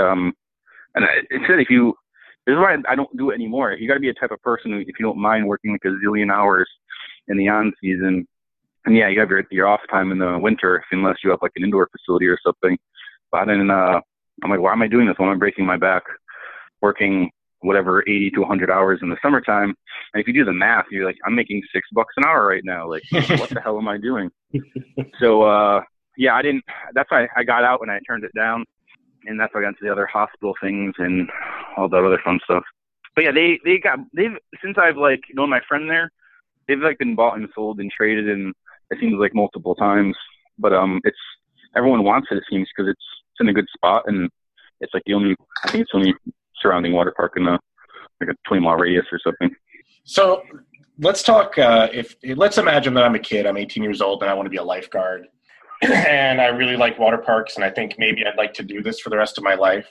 it said this is why I don't do it anymore. You got to be a type of person who, if you don't mind working like a zillion hours in the on season, and yeah, you have your off time in the winter, unless you have like an indoor facility or something. But then I'm like, why am I doing this? Why am I breaking my back working whatever 80 to 100 hours in the summertime? And if you do the math, you're like, I'm making $6 an hour right now. Like, what the hell am I doing? So, yeah, that's why I got out and I turned it down. And that's why I got into the other hospital things and all that other fun stuff. But yeah, since I've like known my friend there, they've like been bought and sold and traded, and it seems like multiple times. But everyone wants it seems, because it's in a good spot, and it's like I think it's the only surrounding water park in like a 20-mile radius or something. So let's talk. Let's imagine that I'm a kid. I'm 18 years old and I want to be a lifeguard. And I really like water parks, and I think maybe I'd like to do this for the rest of my life.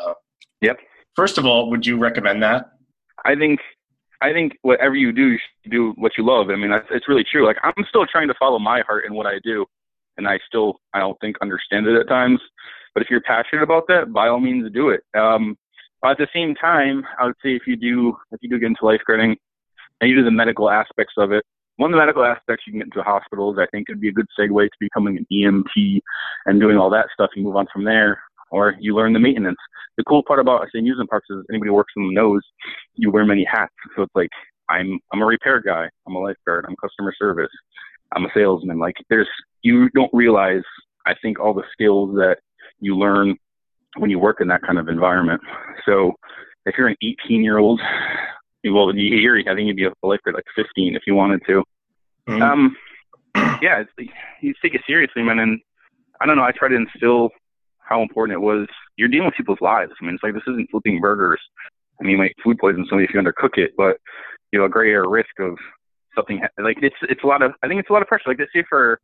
Yep. First of all, would you recommend that? I think whatever you do, you should do what you love. I mean, it's really true. Like, I'm still trying to follow my heart in what I do, and I don't think understand it at times. But if you're passionate about that, by all means, do it. But at the same time, I would say if you do get into lifeguarding and you do the medical aspects of it, one of the medical aspects you can get into hospitals, I think, would be a good segue to becoming an EMT and doing all that stuff. You move on from there, or you learn the maintenance. The cool part about amusement parks is anybody who works in them knows you wear many hats. So it's like, I'm a repair guy, I'm a lifeguard, I'm customer service, I'm a salesman. Like, you don't realize, I think, all the skills that you learn when you work in that kind of environment. So if you're an 18-year-old, well, I think you'd be a lifeguard like 15 if you wanted to. Mm-hmm. Yeah, you take it seriously, man. And I don't know, I try to instill how important it was. You're dealing with people's lives. I mean, it's like, this isn't flipping burgers. I mean, you might food poison somebody if you undercook it, but a gray area risk of something like it's a lot of. I think it's a lot of pressure. Like, they say for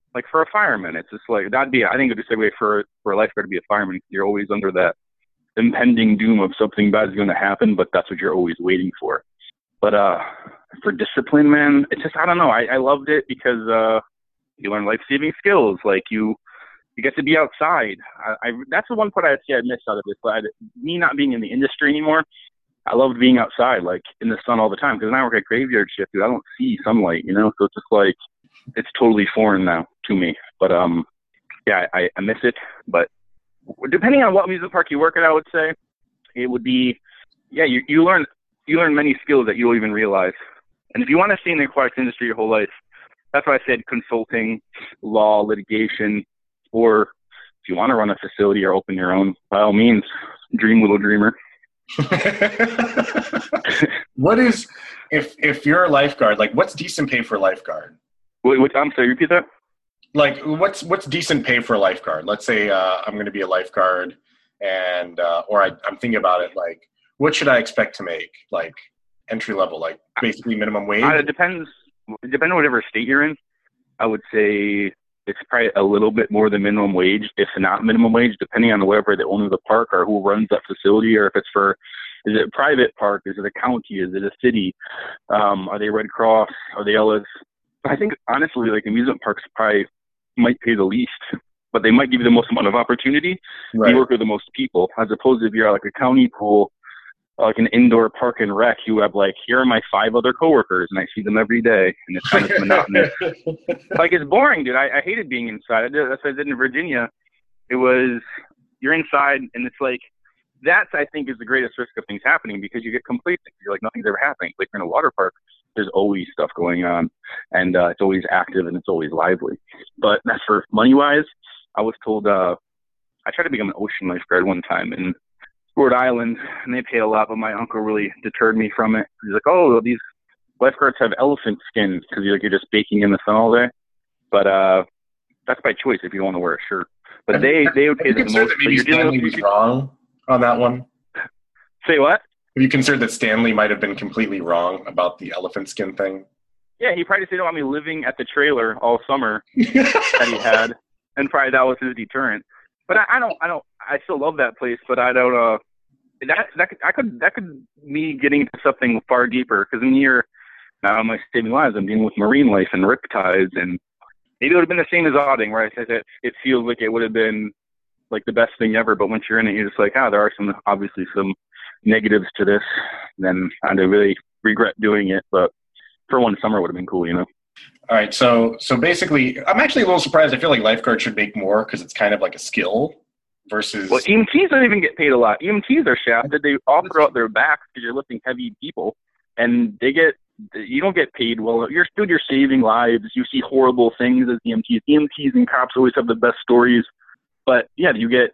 a fireman, it's just like I think it'd be a way for a lifeguard to be a fireman. You're always under that impending doom of something bad is going to happen, but that's what you're always waiting for. But for discipline, man, it's just, I don't know. I loved it because you learn life-saving skills. Like, you get to be outside. That's the one part I'd say I missed out of this. But me not being in the industry anymore, I loved being outside, like in the sun all the time. Because when I work at graveyard shift, dude, I don't see sunlight, So it's just like, it's totally foreign now to me. But yeah, I miss it. But depending on what amusement park you work at, I would say it would be, yeah, you learn many skills that you don't even realize. And if you want to stay in the aquatics industry your whole life, that's why I said consulting, law, litigation, or if you want to run a facility or open your own, by all means, dream, little dreamer. What is, if you're a lifeguard, like, what's decent pay for a lifeguard? Wait, I'm sorry, repeat that? Like, what's decent pay for a lifeguard? Let's say I'm going to be a lifeguard, and or I'm thinking about it, like, what should I expect to make? Like, entry level, like basically minimum wage? It depends on whatever state you're in. I would say it's probably a little bit more than minimum wage, if not minimum wage, depending on whoever the owner of the park or who runs that facility, or if it's is it a private park? Is it a county? Is it a city? Are they Red Cross? Are they Ellis? I think, honestly, like, amusement parks probably might pay the least, but they might give you the most amount of opportunity. Right. You work with the most people, as opposed to if you're at, like, a county pool, like an indoor park and rec, you have, like, here are my 5 other coworkers, and I see them every day, and it's kind of monotonous. Like, it's boring, dude. I hated being inside. That's what I did in Virginia. It was, you're inside, and it's like, that's, I think, is the greatest risk of things happening, because you get complacent. You're like, nothing's ever happening. Like, you're in a water park, there's always stuff going on, and it's always active and it's always lively. But that's for money-wise. I was told, I tried to become an ocean lifeguard one time in Rhode Island, and they pay a lot, but my uncle really deterred me from it. He's like, oh, these lifeguards have elephant skins, because you're just baking in the sun all day. But that's by choice if you want to wear a shirt. But they would pay the most. That maybe Stanley was wrong on that one? Say what? Have you considered that Stanley might have been completely wrong about the elephant skin thing? Yeah, he probably didn't want me living at the trailer all summer that he had, and probably that was his deterrent. But I still love that place, but I don't. That could me getting into something far deeper, because in here now I'm like saving lives. I'm dealing with marine life and riptides, and maybe it would have been the same as Odding, where I said that it feels like it would have been like the best thing ever, but once you're in it, you're just like, there are obviously some negatives to this. Then I really regret doing it, but for one summer would have been cool, All right, so basically, I'm actually a little surprised. I feel like lifeguards should make more, because it's kind of like a skill versus. Well, EMTs don't even get paid a lot. EMTs are shafted. They offer out their backs because you're lifting heavy people, and you don't get paid well. You're saving lives. You see horrible things as EMTs. EMTs and cops always have the best stories, but yeah, you get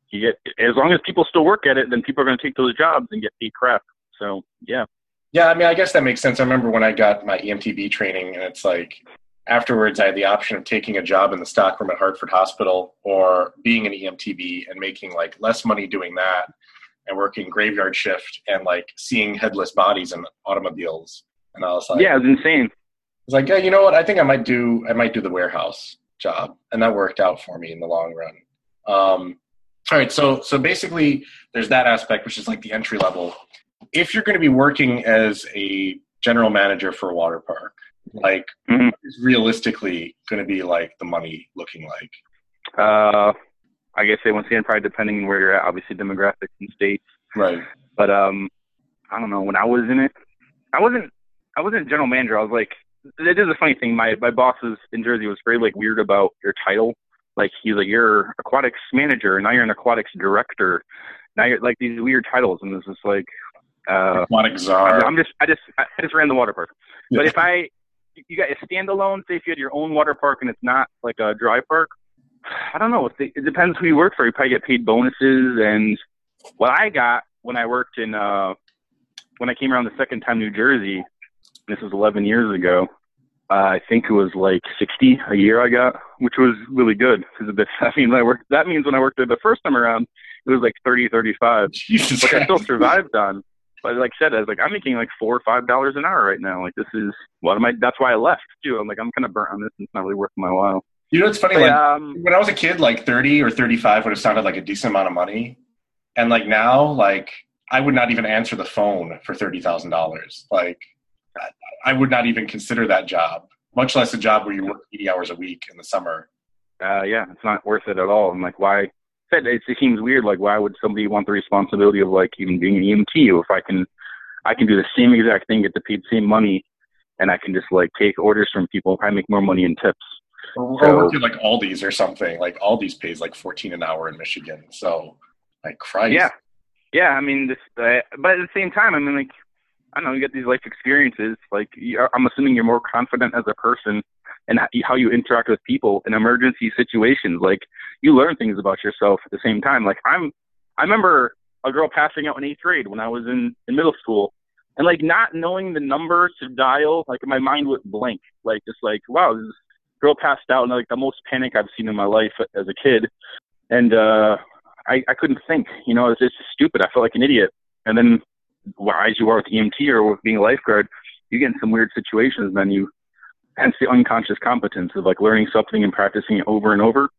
as long as people still work at it, then people are going to take those jobs and get paid crap. So yeah. Yeah, I mean, I guess that makes sense. I remember when I got my EMTB training, and it's like afterwards I had the option of taking a job in the stockroom at Hartford Hospital or being an EMTB and making like less money doing that and working graveyard shift and like seeing headless bodies in automobiles. And I was like, yeah, it was insane. I was like, yeah, you know what? I think I might do the warehouse job, and that worked out for me in the long run. All right, so basically, there's that aspect, which is like the entry level. If you're going to be working as a general manager for a water park, like, what is realistically going to be like the money looking like? I guess once again, probably depending on where you're at, obviously demographics and states. Right. But I don't know. When I was in it, I wasn't general manager. I was like, it is a funny thing. My bosses in Jersey was very like weird about your title. Like, he's like, you're aquatics manager, now you're an aquatics director. Now you're like these weird titles, and this is like aquatic czar. I just ran the water park. Yeah. But you got a standalone, say if you had your own water park and it's not like a dry park, I don't know. It depends who you work for. You probably get paid bonuses. And what I got when I worked in when I came around the second time New Jersey, this was 11 years ago, I think it was like 60 a year I got, which was really good because that means when I worked there the first time around, it was like 30, 35, Jesus which Christ. I still survived on. But like I said, I was like, I'm making like $4 or $5 an hour right now. Like, this is that's why I left too. I'm like, I'm kind of burnt on this, and it's not really worth my while. You know, it's funny. But, when I was a kid, like 30 or 35 would have sounded like a decent amount of money. And like now, like I would not even answer the phone for $30,000. Like I would not even consider that job, much less a job where you work 80 hours a week in the summer. Yeah, it's not worth it at all. I'm like, why? It seems weird. Like, why would somebody want the responsibility of like even being an EMT? If I can do the same exact thing, get the paid same money, and I can just like take orders from people, probably make more money in tips. Or work at like Aldi's or something. Like Aldi's pays like $14 an hour in Michigan. So, like, Christ. Yeah. I mean, but at the same time, I mean, like, I don't know, you get these life experiences. Like, I'm assuming you're more confident as a person and how you interact with people in emergency situations. Like, you learn things about yourself at the same time. Like, I remember a girl passing out in 8th grade when I was in middle school, and like not knowing the number to dial, like my mind went blank. Like, just like, wow, this girl passed out, and like the most panic I've seen in my life as a kid. And I couldn't think, it's just stupid. I felt like an idiot. And then, as you are with EMT or with being a lifeguard, you get in some weird situations, and then hence the unconscious competence of like learning something and practicing it over and over.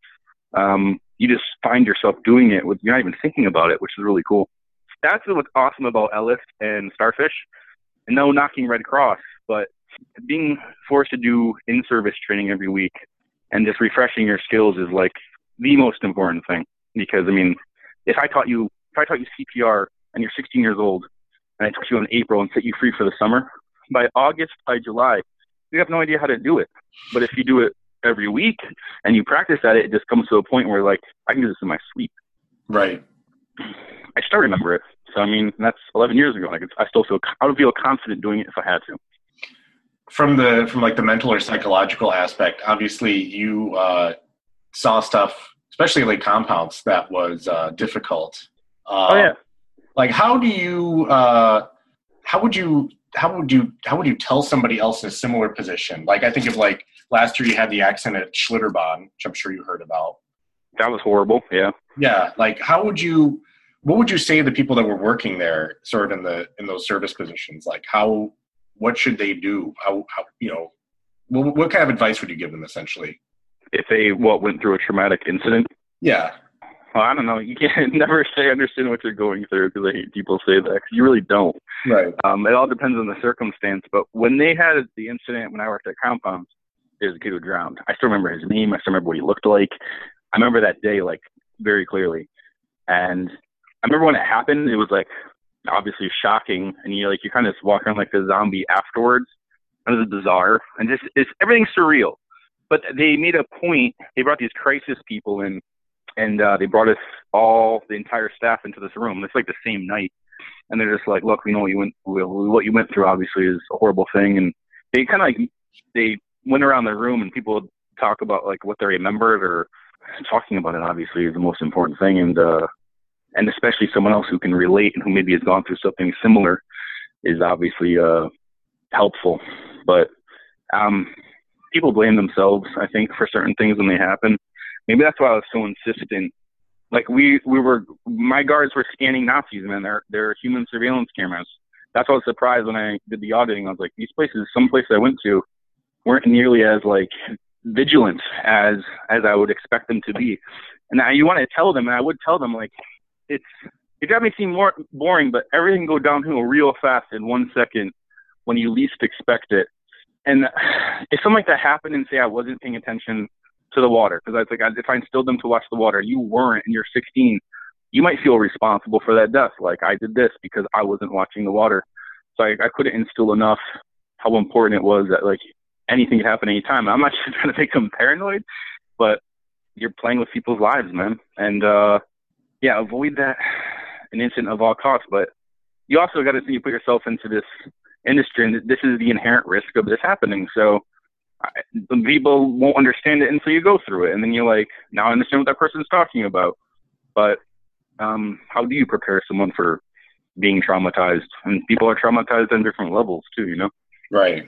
You just find yourself doing it you're not even thinking about it, which is really cool. That's what's awesome about Ellis and Starfish. And no knocking Red Cross, but being forced to do in-service training every week and just refreshing your skills is like the most important thing. Because I mean, if I taught you CPR and you're 16 years old, and I took you in April and set you free for the summer, by July, you have no idea how to do it. But if you do it every week and you practice at it, it just comes to a point where like, I can do this in my sleep. Right. I still remember it. So I mean, that's 11 years ago. Like I would feel confident doing it if I had to. From like the mental or psychological aspect, obviously you saw stuff, especially like compounds, that was difficult. Oh yeah. Like how would you tell somebody else in a similar position? Like I think of like last year you had the accident at Schlitterbahn, which I'm sure you heard about. That was horrible. Yeah. Yeah. Like what would you say to the people that were working there sort of in those service positions? Like what should they do? How what kind of advice would you give them essentially? If they went through a traumatic incident? Yeah. Well, I don't know. You can't never say I understand what you're going through, because I hate people say that, because you really don't. Right. It all depends on the circumstance. But when they had the incident when I worked at Compounds, there was a kid who drowned. I still remember his name. I still remember what he looked like. I remember that day like very clearly. And I remember when it happened, it was like obviously shocking, and you kind of walk around like a zombie afterwards. It was bizarre, and everything's surreal. But they made a point. They brought these crisis people in, and they brought us all, the entire staff, into this room. It's like the same night, and they're just like, "Look, we know what you went through. Obviously, is a horrible thing." And they kind of they went around the room, and people would talk about like what they remembered, or talking about it. Obviously, is the most important thing, and especially someone else who can relate and who maybe has gone through something similar is obviously helpful. But people blame themselves, I think, for certain things when they happen. Maybe that's why I was so insistent. Like my guards were scanning Nazis, man. They're human surveillance cameras. That's why I was surprised when I did the auditing. I was like, some places I went to weren't nearly as like vigilant as I would expect them to be. And you want to tell them, and I would tell them, like, it got me seem more boring, but everything go downhill real fast in 1 second when you least expect it. And if something like that happened, and say I wasn't paying attention to the water, because if I instilled them to watch the water, you weren't, and you're 16, you might feel responsible for that death. Like, I did this because I wasn't watching the water. So I couldn't instill enough how important it was that, like, anything could happen anytime. I'm not just trying to make them paranoid, but you're playing with people's lives, man. And avoid an incident of all costs. But you also got to see, you put yourself into this industry, and this is the inherent risk of this happening. So people won't understand it until you go through it, and then you're like, now I understand what that person's talking about. But how do you prepare someone for being traumatized? And people are traumatized on different levels too, you know? Right.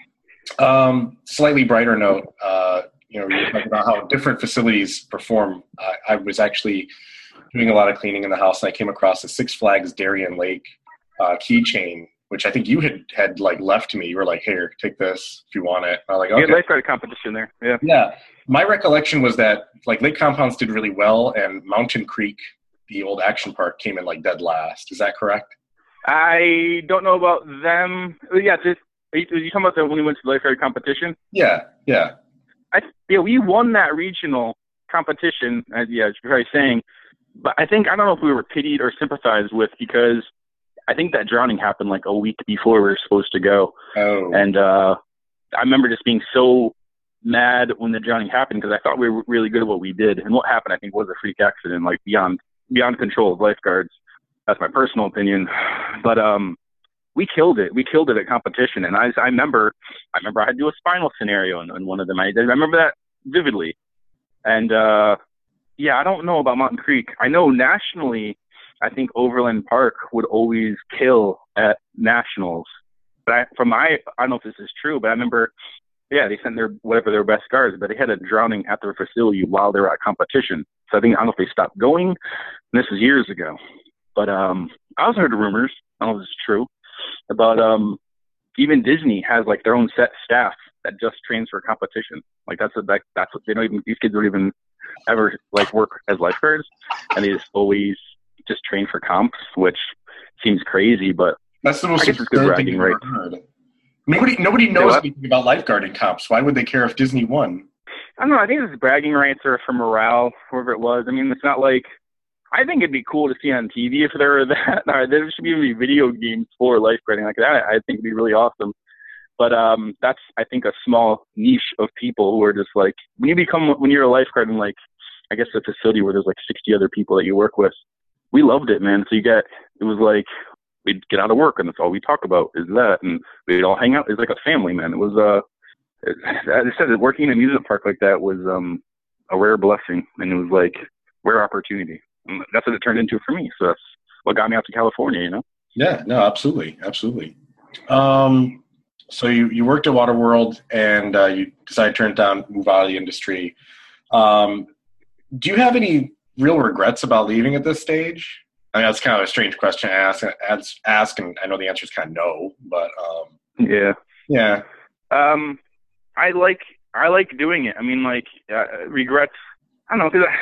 Slightly brighter note, you were talking about how different facilities perform. I was actually doing a lot of cleaning in the house, and I came across the Six Flags Darien Lake keychain, which I think you had like left to me. You were like, "Here, take this if you want it." And I'm like, "Okay." Yeah, lifeguard competition there. Yeah. Yeah. My recollection was that like Lake Compounds did really well, and Mountain Creek, the old action park, came in like dead last. Is that correct? I don't know about them. Yeah. Are you talking about when we went to the lifeguard competition? Yeah. We won that regional competition. You're probably saying, but I don't know if we were pitied or sympathized with, because I think that drowning happened like a week before we were supposed to go. Oh. And I remember just being so mad when the drowning happened, because I thought we were really good at what we did. And what happened, I think, was a freak accident, like beyond control of lifeguards. That's my personal opinion. But we killed it. We killed it at competition. And I remember I had to do a spinal scenario in one of them. I remember that vividly. And I don't know about Mountain Creek. I know nationally, I think Overland Park would always kill at nationals. But I don't know if this is true, but I remember, they sent their best guards, but they had a drowning at their facility while they were at competition. So I don't know if they stopped going. And this is years ago. But I also heard rumors, I don't know if this is true, about even Disney has like their own set staff that just trains for competition. Like that's what they don't even, these kids don't even ever like work as lifeguards, and they just always just train for comps, which seems crazy, but that's the most good bragging, right? Nobody knows anything about lifeguarding comps. Why would they care if Disney won? I don't know. I think it's bragging rights or for morale, whoever it was. I mean, it's not like, I think it'd be cool to see on TV if there were that. There should be video games for lifeguarding like that. I think it'd be really awesome. But that's, I think, a small niche of people who are just like, when you're a lifeguard in like, I guess a facility where there's like 60 other people that you work with, we loved it, man. So it was like, we'd get out of work and that's all we talk about is that. And we'd all hang out. It was like a family, man. It was, I said that working in an amusement park like that was, a rare blessing. And it was like rare opportunity. And that's what it turned into for me. So that's what got me out to California, you know? Yeah, no, absolutely. Absolutely. So you worked at Waterworld and you decided to turn it down, move out of the industry. Do you have any real regrets about leaving at this stage? I mean, that's kind of a strange question to ask, and I know the answer is kind of no, but yeah. I like doing it. I mean, like regrets. I don't know, because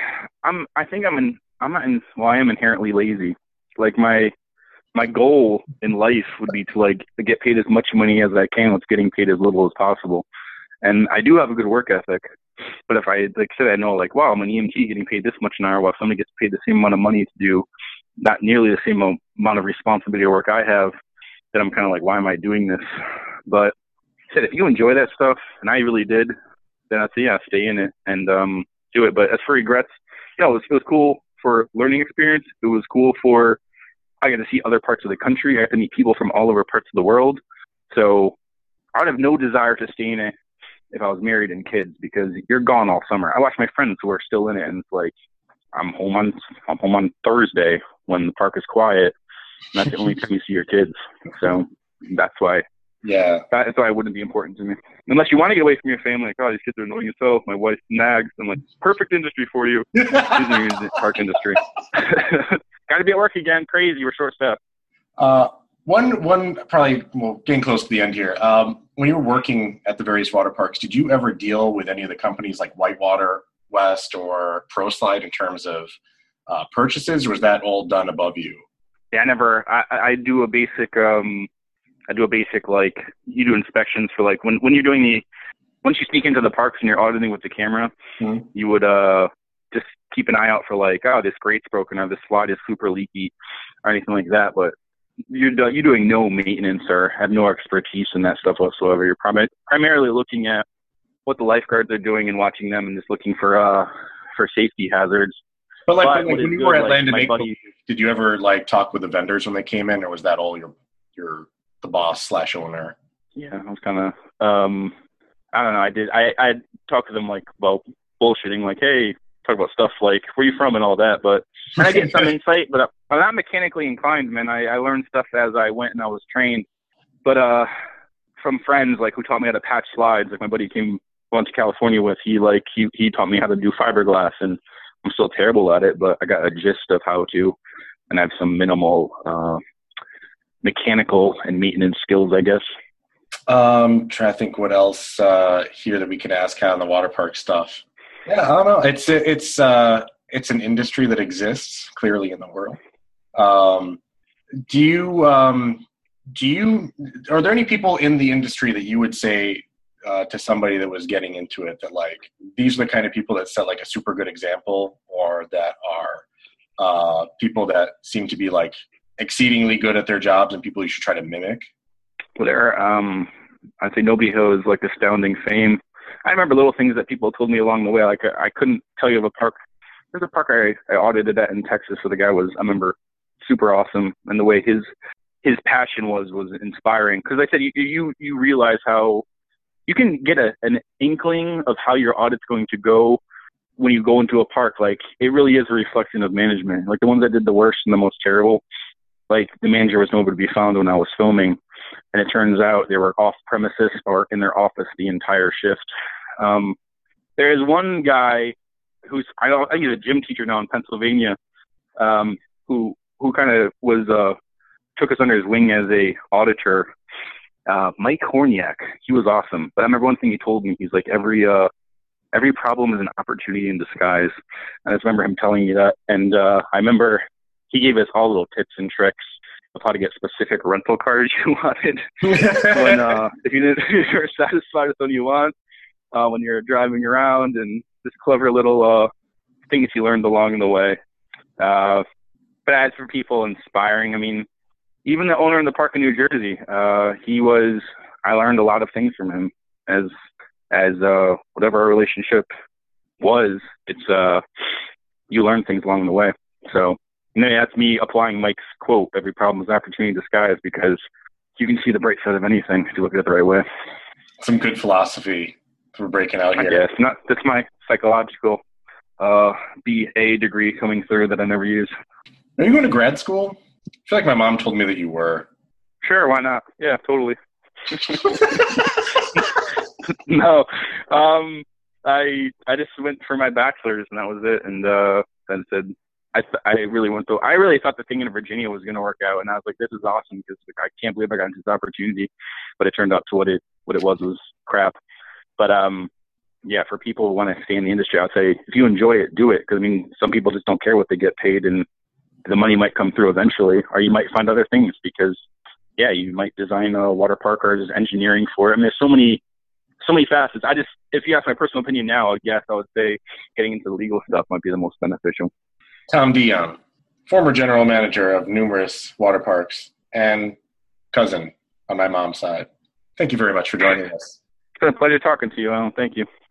I am inherently lazy. Like my goal in life would be to like to get paid as much money as I can with getting paid as little as possible. And I do have a good work ethic, but if I like said I know like, wow, I'm an EMT getting paid this much an hour while somebody gets paid the same amount of money to do not nearly the same amount of responsibility or work I have, then I'm kind of like, why am I doing this? But I said, if you enjoy that stuff, and I really did, then I'd say, yeah, stay in it and do it. But as for regrets, it was cool for learning experience. It was cool for, I got to see other parts of the country. I got to meet people from all over parts of the world. So I would have no desire to stay in it if I was married and kids, because you're gone all summer. I watch my friends who are still in it, and it's like, I'm home on Thursday when the park is quiet, and that's the only time you see your kids. So that's why. Yeah. That's why it wouldn't be important to me. Unless you want to get away from your family, like, oh, these kids are annoying yourself. My wife nags. I'm like, perfect industry for you. Disney park industry. Got to be at work again. Crazy. We're short-staffed. One probably, well, getting close to the end here. When you were working at the various water parks, did you ever deal with any of the companies like Whitewater, West, or ProSlide in terms of purchases, or was that all done above you? Yeah, I do a basic, like, you do inspections for, like, when you're doing once you sneak into the parks and you're auditing with the camera, you would just keep an eye out for, like, oh, this grate's broken or this slide is super leaky or anything like that. But you're doing no maintenance or have no expertise in that stuff whatsoever. You're primarily looking at what the lifeguards are doing and watching them and just looking for safety hazards. But when you were at Land O'Lakes, did you ever like talk with the vendors when they came in, or was that all the boss / owner? Yeah, I was kind of I don't know. I talked to them like about bullshitting, like, hey, talk about stuff like where you from and all that. But I get some insight, but I'm not mechanically inclined, man. I learned stuff as I went and I was trained. But from friends like who taught me how to patch slides, like my buddy went to California with, he taught me how to do fiberglass, and I'm still terrible at it, but I got a gist of how to, and I have some minimal mechanical and maintenance skills, I guess. Trying to think what else here that we can ask on the water park stuff. Yeah, I don't know. It's an industry that exists clearly in the world. Are there any people in the industry that you would say to somebody that was getting into it that like these are the kind of people that set like a super good example, or that are people that seem to be like exceedingly good at their jobs and people you should try to mimic? Well, I'd say nobody has like astounding fame. I remember little things that people told me along the way. Like I couldn't tell you of a park. There's a park I audited at in Texas where the guy was, I remember, super awesome, and the way his passion was inspiring. Because I said you realize how you can get an inkling of how your audit's going to go when you go into a park. Like it really is a reflection of management. Like the ones that did the worst and the most terrible, like the manager was nowhere to be found when I was filming, and it turns out they were off premises or in their office the entire shift. There is one guy who's I think he's a gym teacher now in Pennsylvania, who kind of was took us under his wing as a auditor. Mike Horniak, he was awesome. But I remember one thing he told me. He's like, every problem is an opportunity in disguise. And I just remember him telling me that. And I remember he gave us all little tips and tricks of how to get specific rental cars you wanted. If you're satisfied with what you want, when you're driving around, and just clever little things he learned along the way. But as for people inspiring, I mean, even the owner in the park in New Jersey, I learned a lot of things from him as whatever our relationship was. It's, you learn things along the way. So That's me applying Mike's quote, every problem is opportunity in disguise, because you can see the bright side of anything if you look at it the right way. Some good philosophy we're breaking out here. I guess. That's my psychological BA degree coming through that I never use. Are you going to grad school? I feel like my mom told me that you were. Sure, why not? Yeah, totally. No. I just went for my bachelor's and that was it. And then said I really thought the thing in Virginia was going to work out, and I was like, this is awesome because I can't believe I got into this opportunity. But it turned out to what it was crap. But yeah, for people who want to stay in the industry, I'd say if you enjoy it, do it. Because some people just don't care what they get paid, and the money might come through eventually, or you might find other things because yeah, you might design a water park or just engineering for it. I mean, there's so many facets. If you ask my personal opinion now, yes, I would say getting into the legal stuff might be the most beneficial. Tom Dion, former general manager of numerous water parks and cousin on my mom's side. Thank you very much for joining us. It's been a pleasure talking to you, Alan. Thank you.